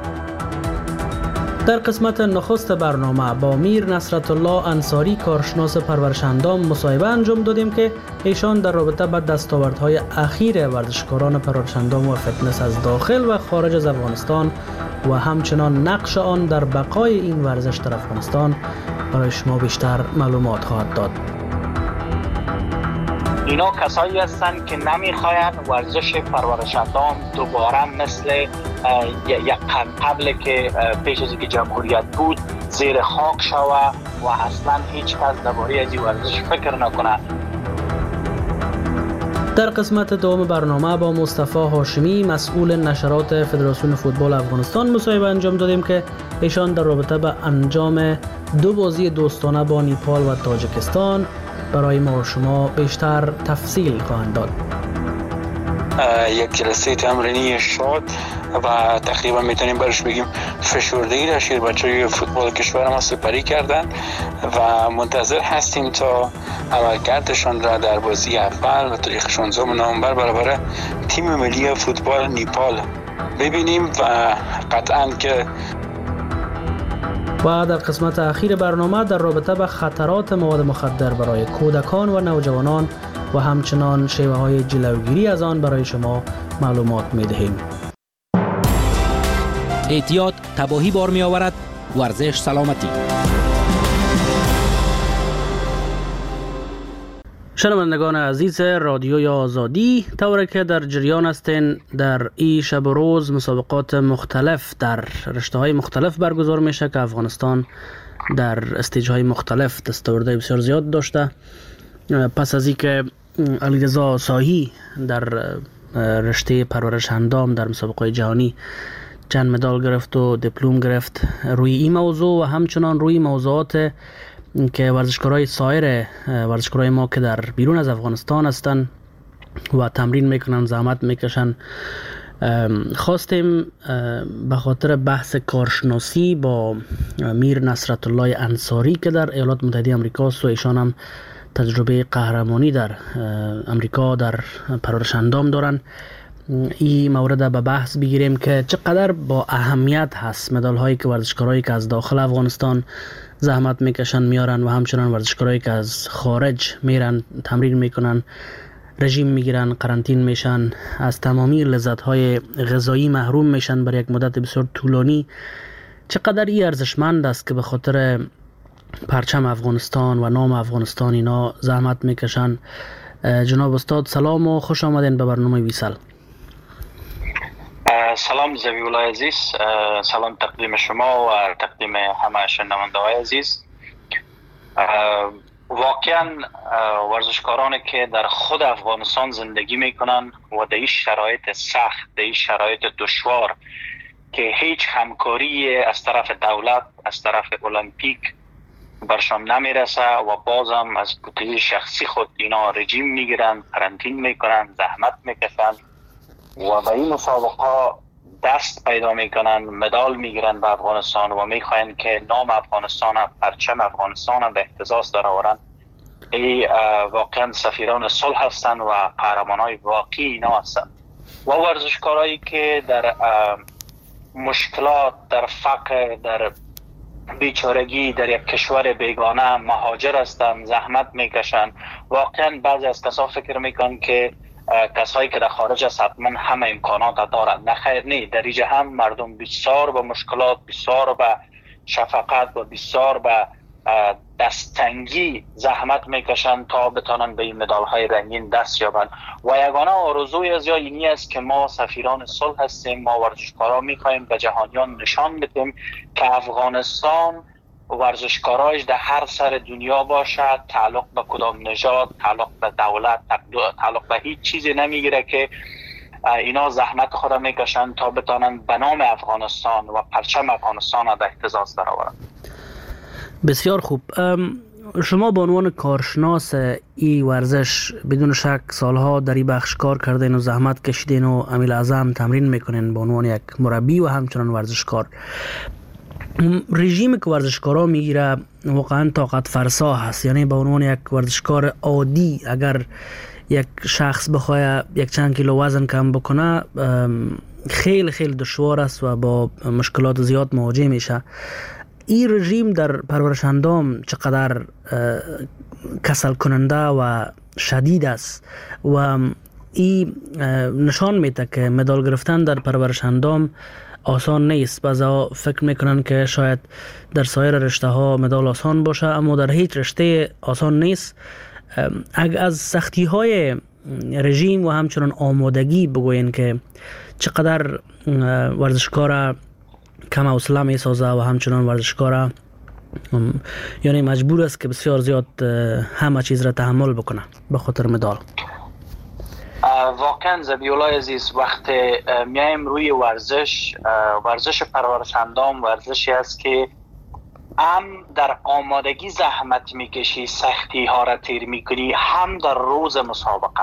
در قسمت نخست برنامه با میر نصرت الله انصاری، کارشناس پرورش‌اندام، مصاحبه انجام دادیم که ایشان در رابطه با دستاوردهای اخیر ورزشکاران پرورش‌اندام و فتنس از داخل و خارج از افغانستان و همچنان نقش آن در بقای این ورزش در افغانستان برای شما بیشتر معلومات خواهد داد. اینا کسایی هستند که نمیخواین ورزش پرورش‌اندام دوباره مثل یک قبل که پیش از اینکه جمهوریت بود زیر خاک شوه و اصلا هیچ کس درباره از این ورزش فکر نکنه. در قسمت دوم برنامه با مصطفی هاشمی، مسئول نشرات فدراسیون فوتبال افغانستان، مصاحبه انجام دادیم که ایشان در رابطه با انجام 2 بازی دوستانه با نیپال و تاجیکستان برای ما و شما بیشتر تفصیل خواهند داد. یک جلسه تمرینی شاد و تقریبا میتونیم برش بگیم فشردگی را شیر بچه‌های فوتبال کشور ما سپری کردن و منتظر هستیم تا عملکردشان را در بازی اول و تاریخ 16 نوامبر برابر تیم ملی فوتبال نیپال ببینیم و قطعاً که و در قسمت اخیر برنامه در رابطه با خطرات مواد مخدر برای کودکان و نوجوانان و همچنان شیوه های جلوگیری از آن برای شما معلومات می دهیم. اعتیاد تباهی بار می آورد، ورزش سلامتی. شنوندگان عزیز رادیوی آزادی، طوری که در جریان هستین در این شب و روز مسابقات مختلف در رشته‌های مختلف برگزار میشه که افغانستان در استیج‌های مختلف دستاوردهای بسیار زیاد داشته. پس از اینکه علیرضا ساهی در رشته پرورش اندام در مسابقات جهانی چند مدال گرفت و دیپلم گرفت، روی این موضوع و همچنان روی موضوعات که ورزشکارای سایر ورزشکارای ما که در بیرون از افغانستان هستن و تمرین میکنن، زحمت میکشن، خواستیم به خاطر بحث کارشناسی با میر نصرت الله انصاری که در ایالات متحده آمریکا است و ایشان هم تجربه قهرمانی در امریکا در پرورش اندام دارن، این مورد به بحث بگیریم که چقدر با اهمیت هست مدال هایی که ورزشکارایی که از داخل افغانستان زحمت میکشن میارن و همچنان ورزشکارایی که از خارج میرن تمرین میکنن، رژیم میگیرن، قرنطین میشن، از تمامی لذت های غذایی محروم میشن برای یک مدت بسیار طولانی. چقدر این ارزشمند است که به خاطر پرچم افغانستان و نام افغانستان اینا زحمت میکشن. جناب استاد سلام و خوش آمدین به برنامه ویسل. سلام زبی الله عزیز، سلام تقدیم شما و تقدیم همه شنونده‌های عزیز. واقعا ورزشکارانی که در خود افغانستان زندگی میکنن و در این شرایط سخت، در این شرایط دشوار که هیچ همکاری از طرف دولت، از طرف المپیک برشان نمیرسه و بازم از بودجه شخصی خود اینا رژیم میگیرن، قرنطین میکنن، زحمت میکشن و به این مسابقه دست پیدا میکنن، مدال میگیرن به افغانستان و میخواین که نام افغانستان، پرچم افغانستان به اهتزاز درآورن. ای واقعا سفیران صلح هستن و قهرمانای واقعی اینا هستن. و ورزشکارایی که در مشکلات، در فقر، در بیچارگی در یک کشور بیگانه مهاجر هستن، زحمت میکشن. واقعا بعضی از کسا فکر میکنن که کسایی که در خارج است حتما همه امکانات دارند. نه خیر، نه، در اینجا هم مردم بسیار به مشکلات، بسیار به شفقت و بسیار به دستتنگی زحمت میکشن تا بتانن به این مدال های رنگین دست یابن. و یگانه آرزوی از اینی است که ما سفیران صلح هستیم، ما ورزشکارا میخوایم به جهانیان نشان بدیم که افغانستان ورزشکاراش در هر سر دنیا باشد، تعلق به کدام نژاد، تعلق به دولت، تعلق به هیچ چیزی نمیگیره، که اینا زحمت خود میکشن تا بتانن به نام افغانستان و پرچم افغانستان را به اهتزاز درآورن. بسیار خوب. شما به عنوان کارشناس این ورزش بدون شک سالها در این بخش کار کردین و زحمت کشیدین و عمیل اعظم تمرین میکنین به عنوان یک مربی و همچنان ورزشکار. رژیمی که ورزشکارا میگیره واقعا طاقت فرسا هست. یعنی به عنوان یک ورزشکار عادی اگر یک شخص بخواد یک چند کیلو وزن کم بکنه خیلی خیلی دشوار است و با مشکلات زیاد مواجه میشه. این رژیم در پرورش اندام چقدر کسل کننده و شدید است و این نشان میده که مدال گرفتن در پرورش اندام آسان نیست. بعضا فکر میکنن که شاید در سایر رشته ها مدال آسان باشه، اما در هیچ رشته آسان نیست. اگر از سختی های رژیم و همچنان آمادگی بگوین که چقدر ورزشکار کم حوصله میسازه و همچنان ورزشکار یعنی مجبور است که بسیار زیاد همه چیز را تحمل بکنه به خاطر مدال. واقعا زبی الله عزیز، وقتی میایم روی ورزش پرورش اندام ورزشی است که هم در آمادگی زحمت میکشی، سختی ها را تیر میکنی، هم در روز مسابقه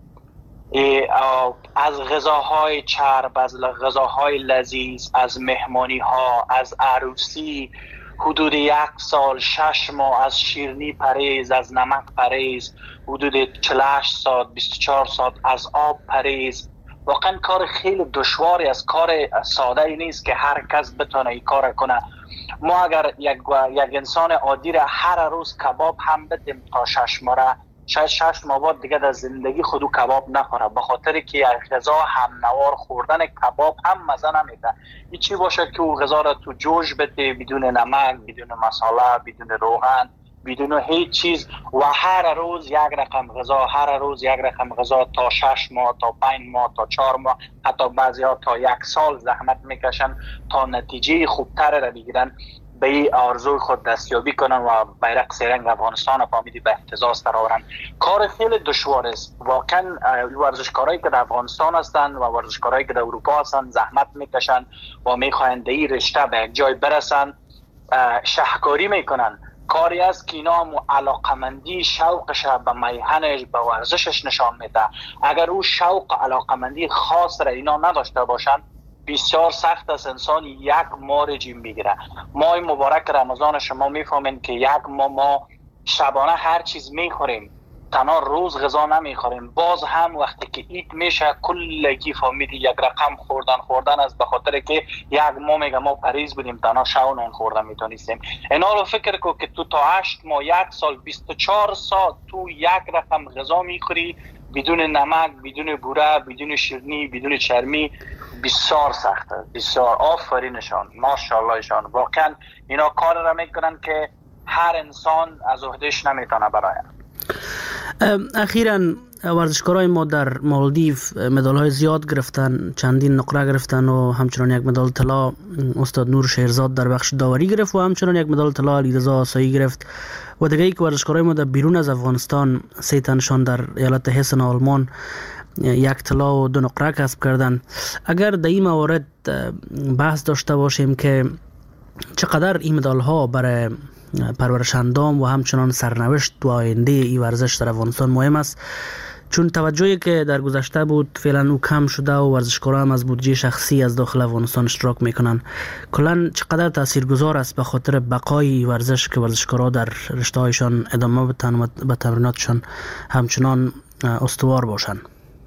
از غذاهای چرب، از غذاهای لذیذ، از مهمانی ها، از عروسی، حدود 1 سال 6 ماه از شیرینی پرهیز، از نمک پرهیز، حدود 48 ساعت 24 ساعت از آب پرهیز. واقعا کار خیلی دشواری است، کار ساده ای نیست که هر کس بتونه این کار کنه. ما اگر یک انسان عادی را هر روز کباب هم بدیم تا 6 ماه، شاید 6 ماه بعد دیگه در زندگی خودو کباب نخوره، به خاطر که یک غذا هم نوار خوردن کباب هم مزه نمیده. این چی باشه که او غذا را تو جوش بده بدون نمک، بدون مساله، بدون روغن، بدون هیچ چیز و هر روز یک رقم غذا، هر روز یک رقم غذا تا 6 ماه، تا 5 ماه، تا 4 ماه، حتی بعضی ها تا 1 سال زحمت میکشن تا نتیجه خوبتر را بگیرن، به این آرزوی خود دستیابی کنن و بیرق سرنگ افغانستان فامیدی به اهتزاز در آورن. کار خیلی دشوار است. واقعا ورزشکارایی که در افغانستان هستند و ورزشکارایی که در اروپا هستند زحمت میکشن و میخواهند در این رشته به یک جای برسن، شهکاری میکنن. کاری است که اینا علاقمندی شوقش به میهنش به ورزشش نشان میده. اگر او شوق علاقمندی خاص را اینا نداشته باشن، بسیار سخت است انسان یک ماه رژیم بگیره. ماه مبارک رمضان شما میفهمین که یک ما شبانه هر چیز میخوریم، تنها روز غذا نمیخوریم. باز هم وقتی که ایت میشه کلگی فامیلی یک رقم خوردن است، به خاطر که یک ماه میگه ما پریز بودیم تنها شو نان خوردن میتونستیم. اینا رو فکر کو که تو تا 8 ماه 1 سال 24 ساعت تو یک رقم غذا میخوری بدون نمک، بدون بوره، بدون شیرینی، بدون چرمی. بسیار سخته. بسیار آفرینشان، ماشاءاللهشان. واقعا اینا کار را میکنن که هر انسان از عهدهش نمیتونه براین. اخیراً ورزشکارای ما در مالدیو مدال های زیاد گرفتن، چندین نقره گرفتن و همچنان یک مدال طلا استاد نور شیرزاد در بخش داوری گرفت و همچنان یک مدال طلا علیرضا آسایی گرفت. و دیگه یک ورزشکارای ما در بیرون از افغانستان 3 تنشان در ایالت هسن آلمان 1 طلا و 2 نقره کسب کردن. اگر در این موارد بحث داشته باشیم که چقدر این مدال ها برای پرورش اندام و همچنان سرنوشت و آینده این ورزش در افغانستان مهم است، چون توجهی که در گذشته بود فعلا او کم شده و ورزشکاران هم از بودجه شخصی از داخل افغانستان اشتراک میکنن. کلا چقدر تاثیرگذار است به خاطر بقای ورزش که ورزشکاران در رشته هایشان ادامه به تمریناتشان همچنان استوار باشند؟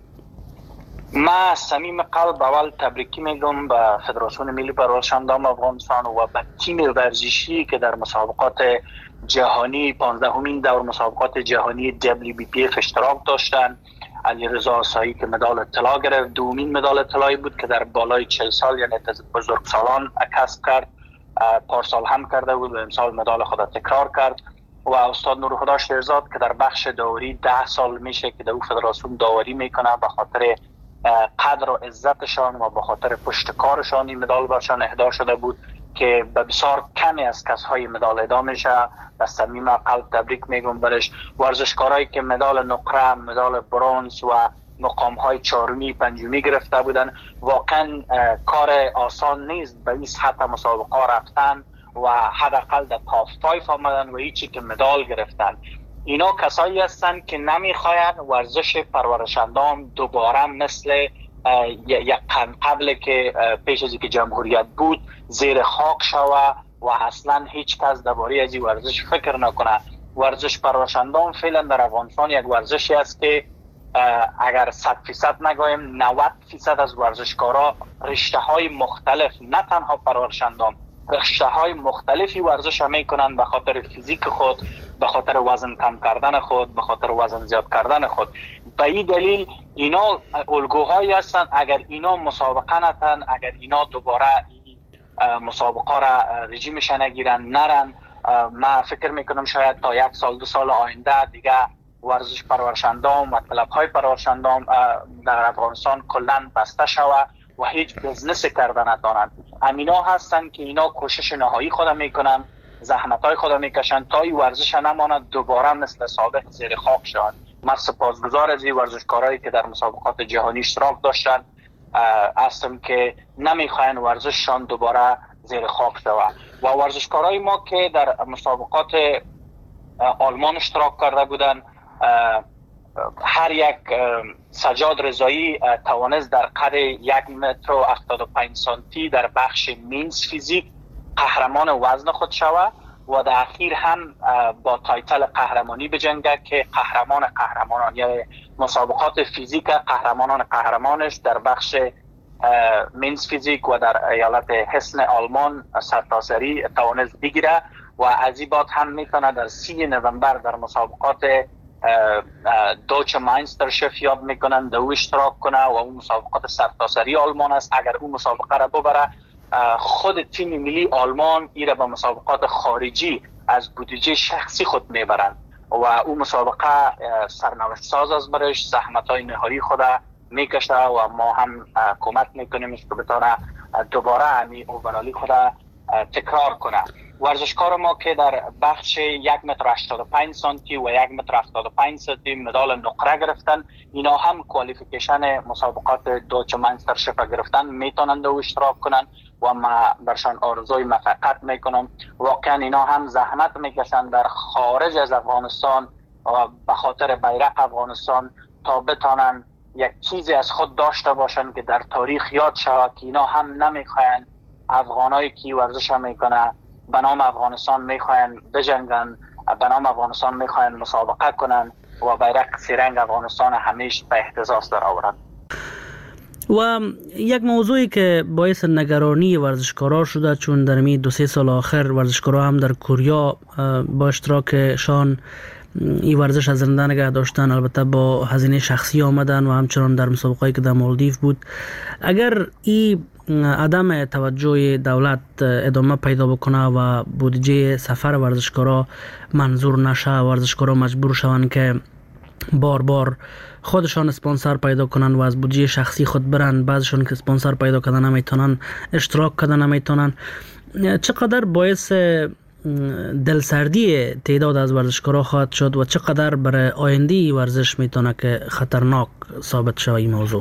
ما صمیم قلب اول تبریکی میگم به فدراسیون ملی پرورش اندام افغانستان و به تیم ورزشی که در مسابقات جهانی 15مین دور مسابقات جهانی WBPF اشتراک داشتن. علیرضا آسایی که مدال طلا گرفت، دومین مدال طلایی بود که در بالای 40 سال یعنی بزرگسالان کسب کرد. پارسال هم کرده بود و امسال مدال خود تکرار کرد. و استاد نورخدا شیرزاد که در بخش داوری 10 سال میشه که در او فدراسیون داوری میکنه، به خاطر قدر و عزتشان و به خاطر پشتکارشان این مدال برشان اهدا شده بود که به بسیار کمی از کسهای مدال اهدا میشه. و صمیم قلب تبریک میگم برش. ورزشکارایی که مدال نقره، مدال برنز و مقامهای 4می 5می گرفته بودن، واقعا کار آسان نیست به این سطح مسابقه رفتن و حداقل در تاپ 5 آمدن و هیچی که مدال گرفتن. اینا کسایی هستن که نمیخواین ورزش پرورش اندام دوباره مثل یک قبل که پیش از اینکه جمهوریت بود زیر خاک شوه و اصلا هیچ کس درباره از این ورزش فکر نکنه. ورزش پرورش اندام فعلا در افغانستان یک ورزشی است که اگر 100% نگویم 90% از ورزشکارا رشته های مختلف، نه تنها پرورش اندام، رشته های مختلفی ورزش میکنن به خاطر فیزیک خود، به خاطر وزن کم کردن خود، به خاطر وزن زیاد کردن خود. به این دلیل اینا الگوهایی هستن. اگر اینا مسابقه نتن، اگر اینا دوباره مسابقه را رژیمش نگیرن نرن، من فکر میکنم شاید تا 1 سال 2 سال آینده دیگه ورزش پرورش اندام و کلب‌های پرورش اندام در افغانستان کلا بسته شوه و هیچ بزنس کردن ندارن. همینا هستن که اینا کوشش نهایی خود میکنن، زحمتای خود میکشن تا این ورزش نماند دوباره مثل سابق زیر خاک شود. من سپاسگزار از این ورزشکارایی که در مسابقات جهانی اشتراک داشتن هستم که نمیخواین ورزششان دوباره زیر خاک شود. و ورزشکارای ما که در مسابقات آلمان اشتراک کرده بودن، هر یک سجاد رضایی توانست در قد 1 متر و 75 سانتی در بخش مینز فیزیک قهرمان وزن خود شود و در اخیر هم با تایتل قهرمانی بجنگه که قهرمانان یعنی مسابقات فیزیک قهرمانش در بخش مینز فیزیک و در ایالت هسن آلمان سرتاسری توانست بگیره و از این بعد هم میتونه در 3 نوامبر در مسابقات دوچ ماینسترشف یاد میکنن در او اشتراک کنه و اون مسابقات سرتاسری آلمان است. اگر اون مسابقه را ببره خود تیم ملی آلمان ایره به مسابقات خارجی از بودجه شخصی خود میبرند و او مسابقه سرنوشت ساز از برش، زحمت های نهاری خود میکشه و ما هم کمک میکنیم که بتونه دوباره همی اوورالی خود تکرار کنه. ورزشکار ما که در بخش 1 متر 85 سانتی و 1 متر 75 سانتی مدال نقره گرفتن، اینا هم کوالیفیکیشن مسابقات دوچ مانسترشپ گرفتن میتونند و اشتراک کنن و ما برشان آرزوی موفقیت میکنم. واقعا اینا هم زحمت میکشن در خارج از افغانستان و به خاطر بیرق افغانستان تا بتانن یک چیزی از خود داشته باشن که در تاریخ یاد شود که اینا هم نمیخواین افغانایی که ورزش میکنه به نام افغانستان میخواین بجنگن، به نام افغانستان میخواین مسابقه کنن و بیرق سیرنگ افغانستان همیشه به اهتزاز در آورد. و یک موضوعی که باعث نگرانی ورزشکارا شده، چون در می 2-3 سال آخر ورزشکارا هم در کوریا با اشتراکشان این ورزش از زنده نگه داشتن، البته با هزینه شخصی آمدن و همچنان در مسابقه‌ای که در مالدیو بود. اگر این عدم توجه دولت ادامه پیدا بکنه و بودجه سفر ورزشکارا منظور نشه، ورزشکارا مجبور شوند که بار بار خودشان اسپانسر پیدا کنن و از بودجه شخصی خود برن، بعضشان که اسپانسر پیدا کردن نمیتونن، اشتراک کردن نمیتونن، چقدر باعث دلسردی تعداد از ورزشکارا خواهد شد و چقدر برای آینده ورزش میتونه که خطرناک ثابت شود این موضوع؟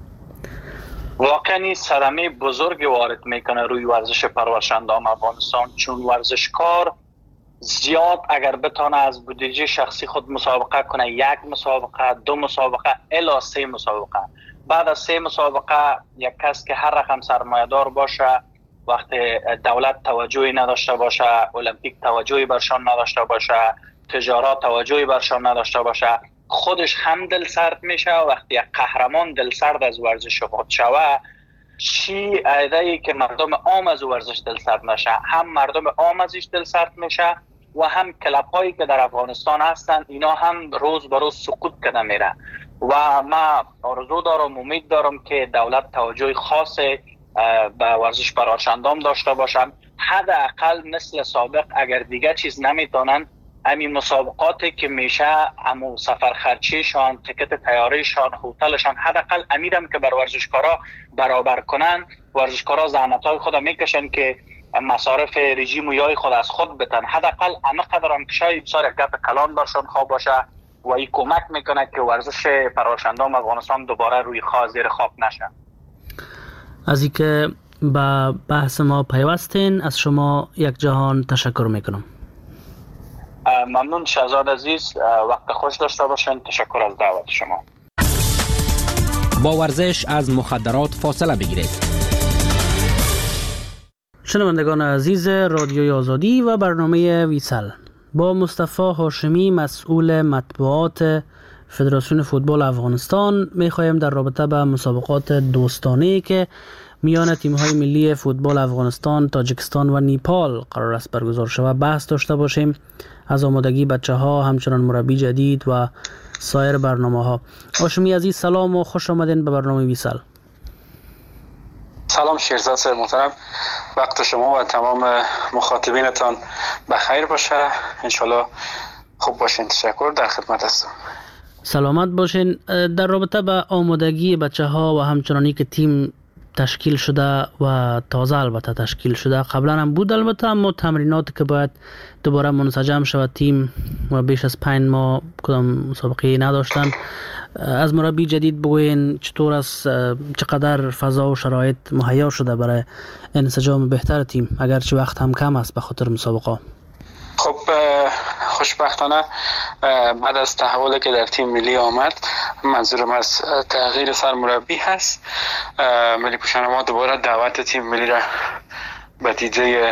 واقعا صدمه بزرگی وارد میکنه روی ورزش پرورشندام افغانستان، چون ورزشکار زیاد اگر بتانه از بودجه شخصی خود مسابقه کنه، 1 مسابقه، 2 مسابقه الی 3 مسابقه، بعد از 3 مسابقه یک کس که هر رقم سرمایه‌دار باشه، وقتی دولت توجهی نداشته باشه، المپیک توجهی برشان نداشته باشه، تجارت توجهی برشان نداشته باشه، خودش هم دل سرد میشه. وقتی یک قهرمان دل سرد از ورزش خود شوه، چی ایده‌ای که مردم عام از ورزش دل سرد نشه، هم مردم عام ازش دل سرد میشه و هم کلاب هایی که در افغانستان هستن اینا هم روز به روز سقوط کرده میره. و ما آرزو دارم، امید دارم که دولت توجه خاص به ورزش پرورشندام داشته باشن. حداقل مثل سابق اگر دیگه چیز نمیتونن، همین مسابقاتی که میشه همون سفر خرچیشان، تکت تیاریشان، هتلشان، حداقل امیرم که بر ورزشکارا برابر کنن. ورزشکارا زحمت‌های خود میکشن که مصارف رژیم و یای خود از خود بتن، حداقل همه قدر هم کشای بسار یک گپ کلان برشان خواب باشه و این کمک میکنه که ورزش پرورشندام افغانستان دوباره روی زیر خاک نشه. از اینکه به بحث ما پیوستین، از شما یک جهان تشکر میکنم. ممنون شهزاد عزیز، وقت خوش داشته باشین. تشکر از دعوت شما. با ورزش از مخدرات فاصله بگیرید. شنوندگان عزیز رادیوی آزادی و برنامه ویسل، با مصطفی هاشمی مسئول مطبوعات فدراسیون فوتبال افغانستان میخواهیم در رابطه با مسابقات دوستانه‌ای که میان تیم‌های ملی فوتبال افغانستان، تاجیکستان و نیپال قرار است برگزار شود بحث داشته باشیم، از آمادگی بچه‌ها، همچنان مربی جدید و سایر برنامه‌ها. هاشمی عزیز سلام و خوش آمدین به برنامه ویسل. سلام شیرزاد سر محترم، وقت شما و تمام مخاطبینتان بخیر باشه، انشالله خوب باشین. تشکر، در خدمت هستم. سلامت باشین. در رابطه با آمادگی بچه‌ها و همچنانی که تیم تشکیل شده و تازه البته تشکیل شده، قبلا هم بود البته، اما تمریناتی که باید دوباره منسجم شود تیم و بیش از 5 ماه کدام مسابقه نداشتن، از مربی جدید بگوین چطور است، چقدر فضا و شرایط مهیا شده برای انسجام بهتر تیم، اگرچه وقت هم کم است به خاطر مسابقه؟ خب خوشبختانه بعد از تحولی که در تیم ملی آمد، منظورم از تغییر سرمربی هست، ملی پوشان ما دوباره دعوت تیم ملی را به دیده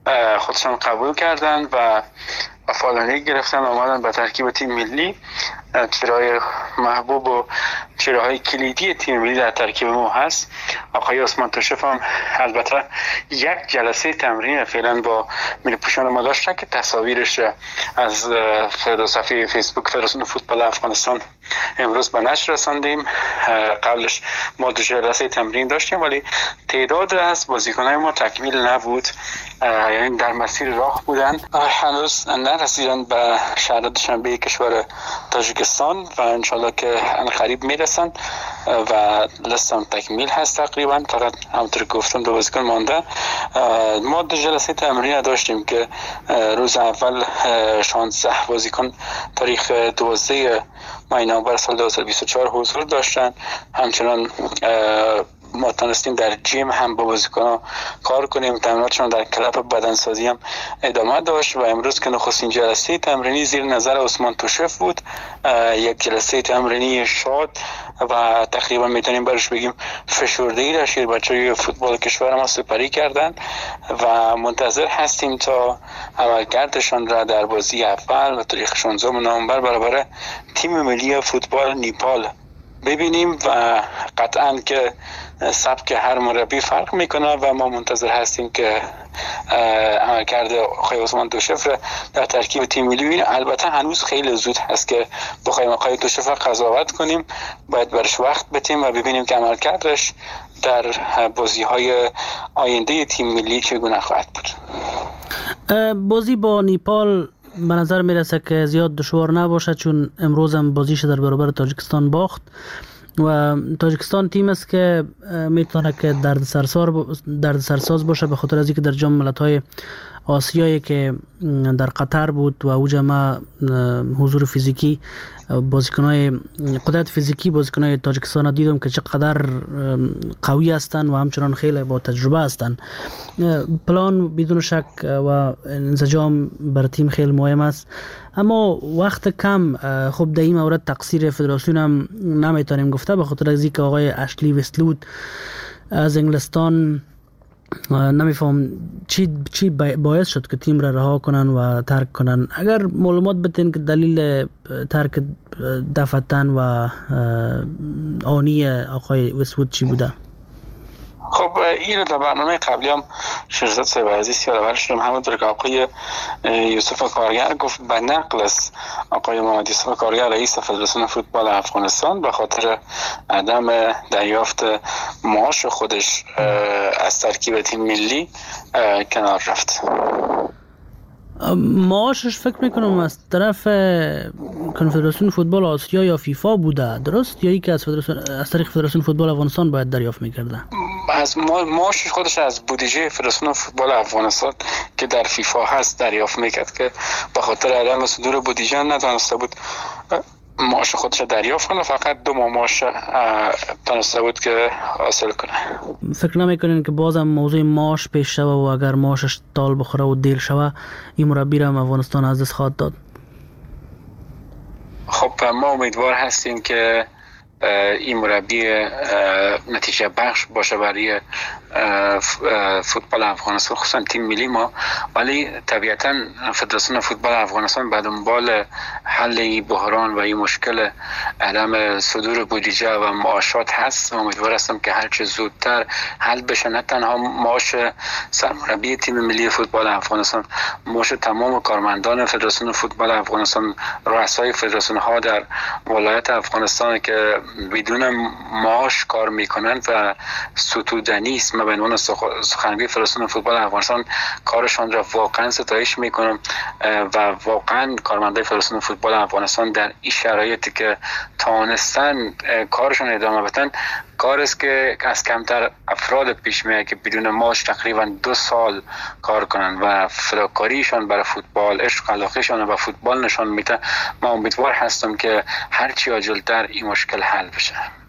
خودشان قبول کردن و فعالیت گرفتن، آمدن به ترکیب تیم ملی. چهره‌های محبوب و چهره‌های کلیدی تیم ملی در ترکیب ما هست. آقای عثمان توشف هم البته یک جلسه تمرین فعلا با ملی پوشان ما داشته که تصاویرش از صفحه فیسبوک فدراسیون فوتبال افغانستان امروز به نشر رساندیم. قبلش ما 2 جلسه تمرین داشتیم ولی تعداد از بازیکنان ما تکمیل نبود، یعنی در مسیر راه بودن، هنوز نرسیدن به شهر دوشنبه کشور تاجیکستان و انشالله که قریب میرسن و لستم تکمیل هست. تقریبا فقط همونطور گفتم 2 بازیکن مانده. ما 2 جلسه تمرین داشتیم که روز اول 16 بازیکن تاریخ 12 ماه نوامبر سال 2024 حضور داشتن. همچنان ما تونستیم در جیم هم با بازیکن‌ها کار کنیم، تمریناتشون در کلاب بدنسازی هم ادامه داشت و امروز که نخستین جلسه تمرینی زیر نظر عثمان توشف بود، یک جلسه تمرینی شاد و تقریبا میتونیم برش بگیم فشرده‌ای را شیر بچه‌های فوتبال کشور ما سپری کردن و منتظر هستیم تا عملکردشان را در بازی اول و تاریخ 16 نوامبر برابر تیم ملی فوتبال نیپال ببینیم و قطعاً که سبک هر مربی فرق میکنه و ما منتظر هستیم که عملکرد آقای عثمان توشف در ترکیب تیم ملی ببینیم. البته هنوز خیلی زود هست که بخوایم آقای توشف قضاوت کنیم، باید برش وقت بدیم و ببینیم که عملکردش در بازی‌های آینده تیم ملی چگونه خواهد بود. بازی با نیپال به نظر میرسه که زیاد دشوار نباشه، چون امروز هم بازیش در برابر تاجیکستان باخت و تاجیکستان تیم است که میتونه که دردسرساز باشه به خاطر از اینکه در جام ملت‌های آسیایی که در قطر بود و اوجا ما حضور فیزیکی بازیکنای قدرت فیزیکی بازیکنای تاجیکستان دیدم که چقدر قوی هستند و همچنان خیلی با تجربه هستند. پلان بدون شک و انسجام بر تیم خیلی مهم است، اما وقت کم. خب در این مورد تقصیر فدراسیون هم نمیتونیم گفته به خاطر از اینکه آقای اشلی وستلود از انگلستان نمیفهم چی باعث شد که تیم را رها کنن و ترک کنن. اگر معلومات بدین که دلیل ترک دفتن و آنی آقای وستلود چی بوده؟ خب این در برنامه قبلی هم شهرزاد صاحب عزیز یادآور شدم، همونطور که آقای یوسف کارگر گفت به نقل از آقای محمد یوسف کارگر رئیس فدراسیون فوتبال افغانستان به خاطر عدم دریافت معاش خودش از ترکیب تیم ملی کنار رفت. معاشش فکر میکنم از طرف کنفدراسیون فوتبال آسیا یا فیفا بوده، درست؟ یا ای که از طریق فدراسیون فوتبال افغانستان باید دریافت میکرده؟ از معاشش خودش از بودجه فدراسیون فوتبال افغانستان که در فیفا هست دریافت میکرد که به خاطر عدم صدور بودجه نتونسته بود معاش خودش دریافت کنه، فقط 2 ماه معاش تونسته بود که حاصل کنه. فکر نمیکنین که بازم موضوع معاش پیش شوه و اگر معاشش تال بخوره و دیر شوه این مربی را افغانستان از دست خواهد داد؟ خب ما امیدوار هستیم که این مربی نتیجه بخش باشه برای فوتبال افغانستان خصوصا تیم ملی ما، ولی طبیعتا فدراسیون فوتبال افغانستان به دنبال حل این بحران و این مشکل عدم صدور بودجه و معاشات هست و امیدوار هستم که هر چه زودتر حل بشه. نه تنها معاش سرمربی تیم ملی فوتبال افغانستان، معاش تمام کارمندان فدراسیون فوتبال افغانستان، رؤسای فدراسیون ها در ولایت افغانستان که بدون معاش کار میکنن و ستودنی است. من به عنوان سخنگوی فدراسیون فوتبال افغانستان کارشان را واقعا ستایش میکنم و واقعا کارمندای فدراسیون فوتبال افغانستان در این شرایطی که توانستن کارشان ادامه بدن، کار است که از کمتر افراد پیش میاد که بدون معاش تقریبا 2 سال کار کنن و فداکاریشان برای فوتبال، عشق علاقهشان به فوتبال نشان میده. من امیدوار هستم که هر چی عاجل‌تر این مشکل حل بشه.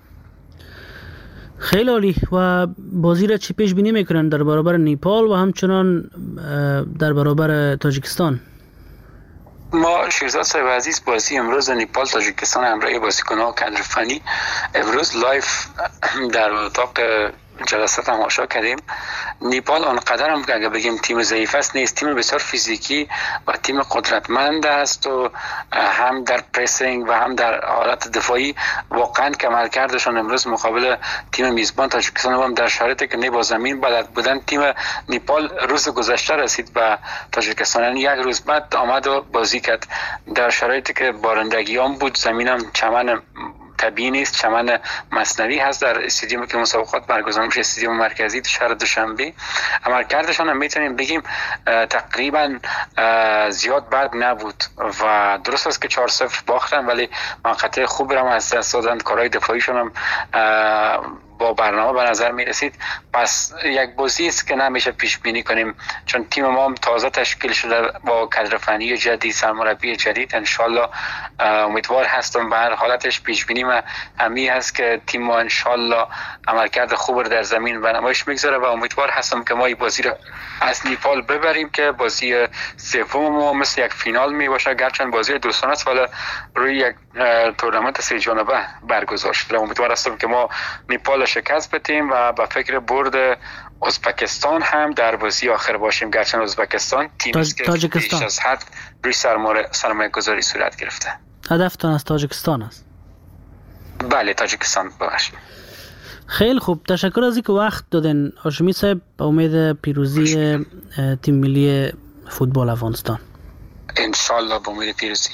خیلی عالی. و بازی را چی پیش بینی میکنن در برابر نیپال و همچنان در برابر تاجیکستان؟ ما شیرزاد صاحب عزیز بازی امروز نیپال تاجیکستان همراه بازیکن‌ها و کادر فنی امروز لایف در اتاق جلسه تماشا کردیم، نیپال آنقدر هم که اگه بگیم تیم ضعیف است نیست، تیم بسیار فیزیکی و تیم قدرتمند است و هم در پرسینگ و هم در حالت دفاعی واقعا عملکردشان امروز مقابل تیم میزبان تاجیکستان هم در شرایطی که نه با زمین بلد بودن، تیم نیپال روز گذشته رسید و تاجیکستان یک روز بعد آمد و بازی کرد در شرایطی که بارندگی هم بود، زمین هم چمن طبیعی نیست، چمن مصنوعی هست در استادیومی که مسابقات برگزار میشه، استادیوم مرکزی شهر دوشنبه. عملکردشان هم میتونیم بگیم تقریبا زیاد بد نبود و درست است که 4-0 باختن ولی مقطع خوب را از دست دادن، کارهای دفاعیشون هم با برنامه به نظر می رسید. پس یک بازی است که نمیشه پیش بینی کنیم چون تیم ما هم تازه تشکیل شده با کادر فنی جدید، سرمربی جدید. انشالله امیدوار هستم به هر حالتش پیش بینی ما همی هست که تیم ما انشالله عملکرد خوب رو در زمین به نمایش میگذاره و امیدوار هستم که ما این بازی رو از نیپال ببریم که بازی سوم ما مثل یک فینال می باشه، گرچند بازی دوستانه است ولی روی یک تورنمنت سه جانبه برگزار شده. امیدوار هستم که ما نیپال شکست بدیم و به فکر برد ازبکستان هم در بازی آخر باشیم، گرچند ازبکستان تیمی است که بیش از حد روی سرمایه گذاری صورت گرفته. هدفتان از تاجیکستان است؟ بله تاجیکستان باشه. خیلی خوب، تشکر از اینکه وقت دادن هاشمی صاحب. به امید پیروزی تیم ملی فوتبال افغانستان. انشالله به امید پیروزی.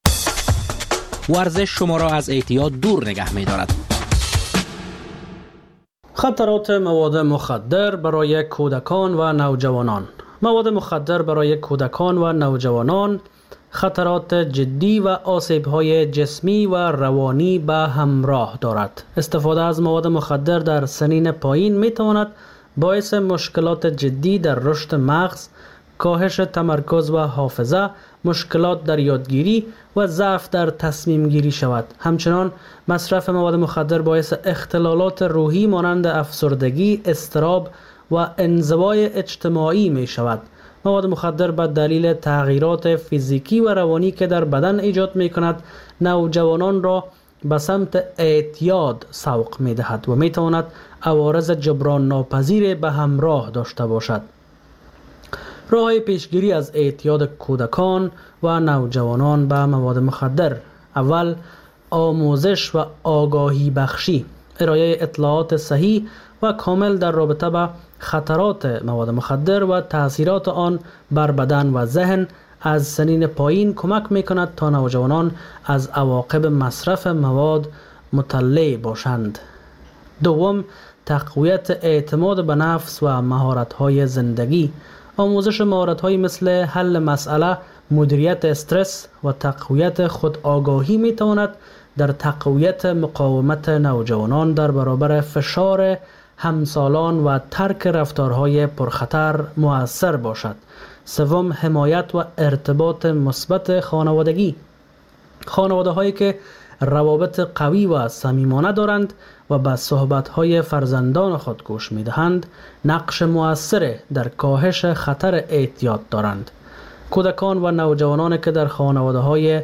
ورزش شما را از اعتیاد دور نگه می دارد. خطرات مواد مخدر برای کودکان و نوجوانان. مواد مخدر برای کودکان و نوجوانان خطرات جدی و آسیب‌های جسمی و روانی به همراه دارد. استفاده از مواد مخدر در سنین پایین می‌تواند باعث مشکلات جدی در رشد مغز، کاهش تمرکز و حافظه، مشکلات در یادگیری و ضعف در تصمیم گیری شود. همچنان مصرف مواد مخدر باعث اختلالات روحی مانند افسردگی، اضطراب و انزوای اجتماعی می شود. مواد مخدر به دلیل تغییرات فیزیکی و روانی که در بدن ایجاد می کند، نوجوانان را به سمت اعتیاد سوق می دهد و می تواند عوارض جبران ناپذیر به همراه داشته باشد. راه‌های پیشگیری از اعتیاد کودکان و نوجوانان به مواد مخدر: اول، آموزش و آگاهی بخشی، ارائه اطلاعات صحیح و کامل در رابطه با خطرات مواد مخدر و تأثیرات آن بر بدن و ذهن از سنین پایین کمک می‌کند تا نوجوانان از عواقب مصرف مواد مطلع باشند. دوم، تقویت اعتماد به نفس و مهارت‌های زندگی، آموزش مهارت‌هایی مثل حل مسئله، مدیریت استرس و تقویت خودآگاهی می‌تواند در تقویت مقاومت نوجوانان در برابر فشار همسالان و ترک رفتارهای پرخطر مؤثر باشد. سوم، حمایت و ارتباط مثبت خانوادگی، خانواده‌هایی که روابط قوی و صمیمانه دارند و به صحبت‌های فرزندان خود گوش می‌دهند، نقش مؤثر در کاهش خطر اعتیاد دارند. کودکان و نوجوانانی که در خانواده‌های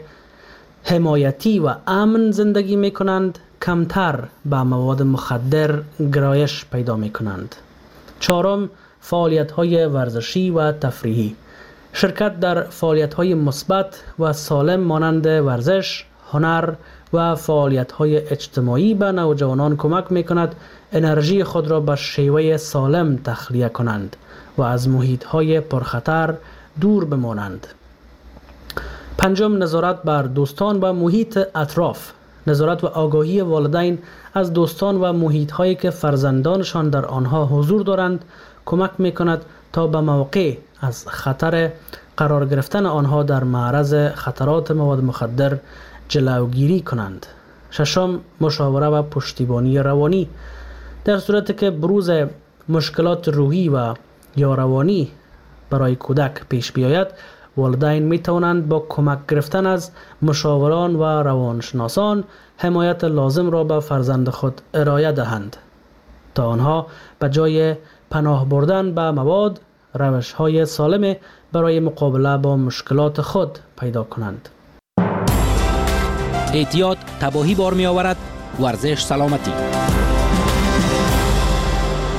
حمایتی و امن زندگی می‌کنند، کمتر به مواد مخدر گرایش پیدا می‌کنند. چهارم، فعالیت‌های ورزشی و تفریحی، شرکت در فعالیت‌های مثبت و سالم مانند ورزش، هنر و فعالیت‌های اجتماعی به نوجوانان کمک می‌کند انرژی خود را به شیوه سالم تخلیه کنند و از محیط‌های پرخطر دور بمانند. پنجم، نظارت بر دوستان و محیط اطراف، نظارت و آگاهی والدین از دوستان و محیط‌هایی که فرزندانشان در آنها حضور دارند کمک می‌کند تا به موقع از خطر قرار گرفتن آنها در معرض خطرات مواد مخدر جلوگیری کنند. ششم، مشاوره و پشتیبانی روانی، در صورتی که بروز مشکلات روحی و یا روانی برای کودک پیش بیاید، والدین می توانند با کمک گرفتن از مشاوران و روانشناسان حمایت لازم را به فرزند خود ارائه دهند تا آنها به جای پناه بردن به مواد روش‌های سالم برای مقابله با مشکلات خود پیدا کنند. اعتیاد تباهی بار می آورد، ورزش سلامتی.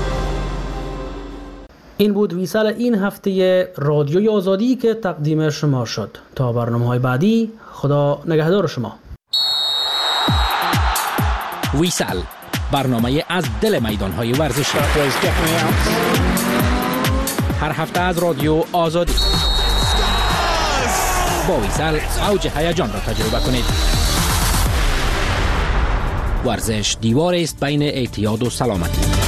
این بود ویسال این هفته رادیوی آزادی که تقدیم شما شد. تا برنامه‌های بعدی، خدا نگهدار شما. ویسال، برنامه از دل میدان‌های ورزشی. هر هفته از رادیو آزادی. با ویسال اوج هیجان را تجربه کنید. ورزش دیواری است بین اعتیاد و سلامتی.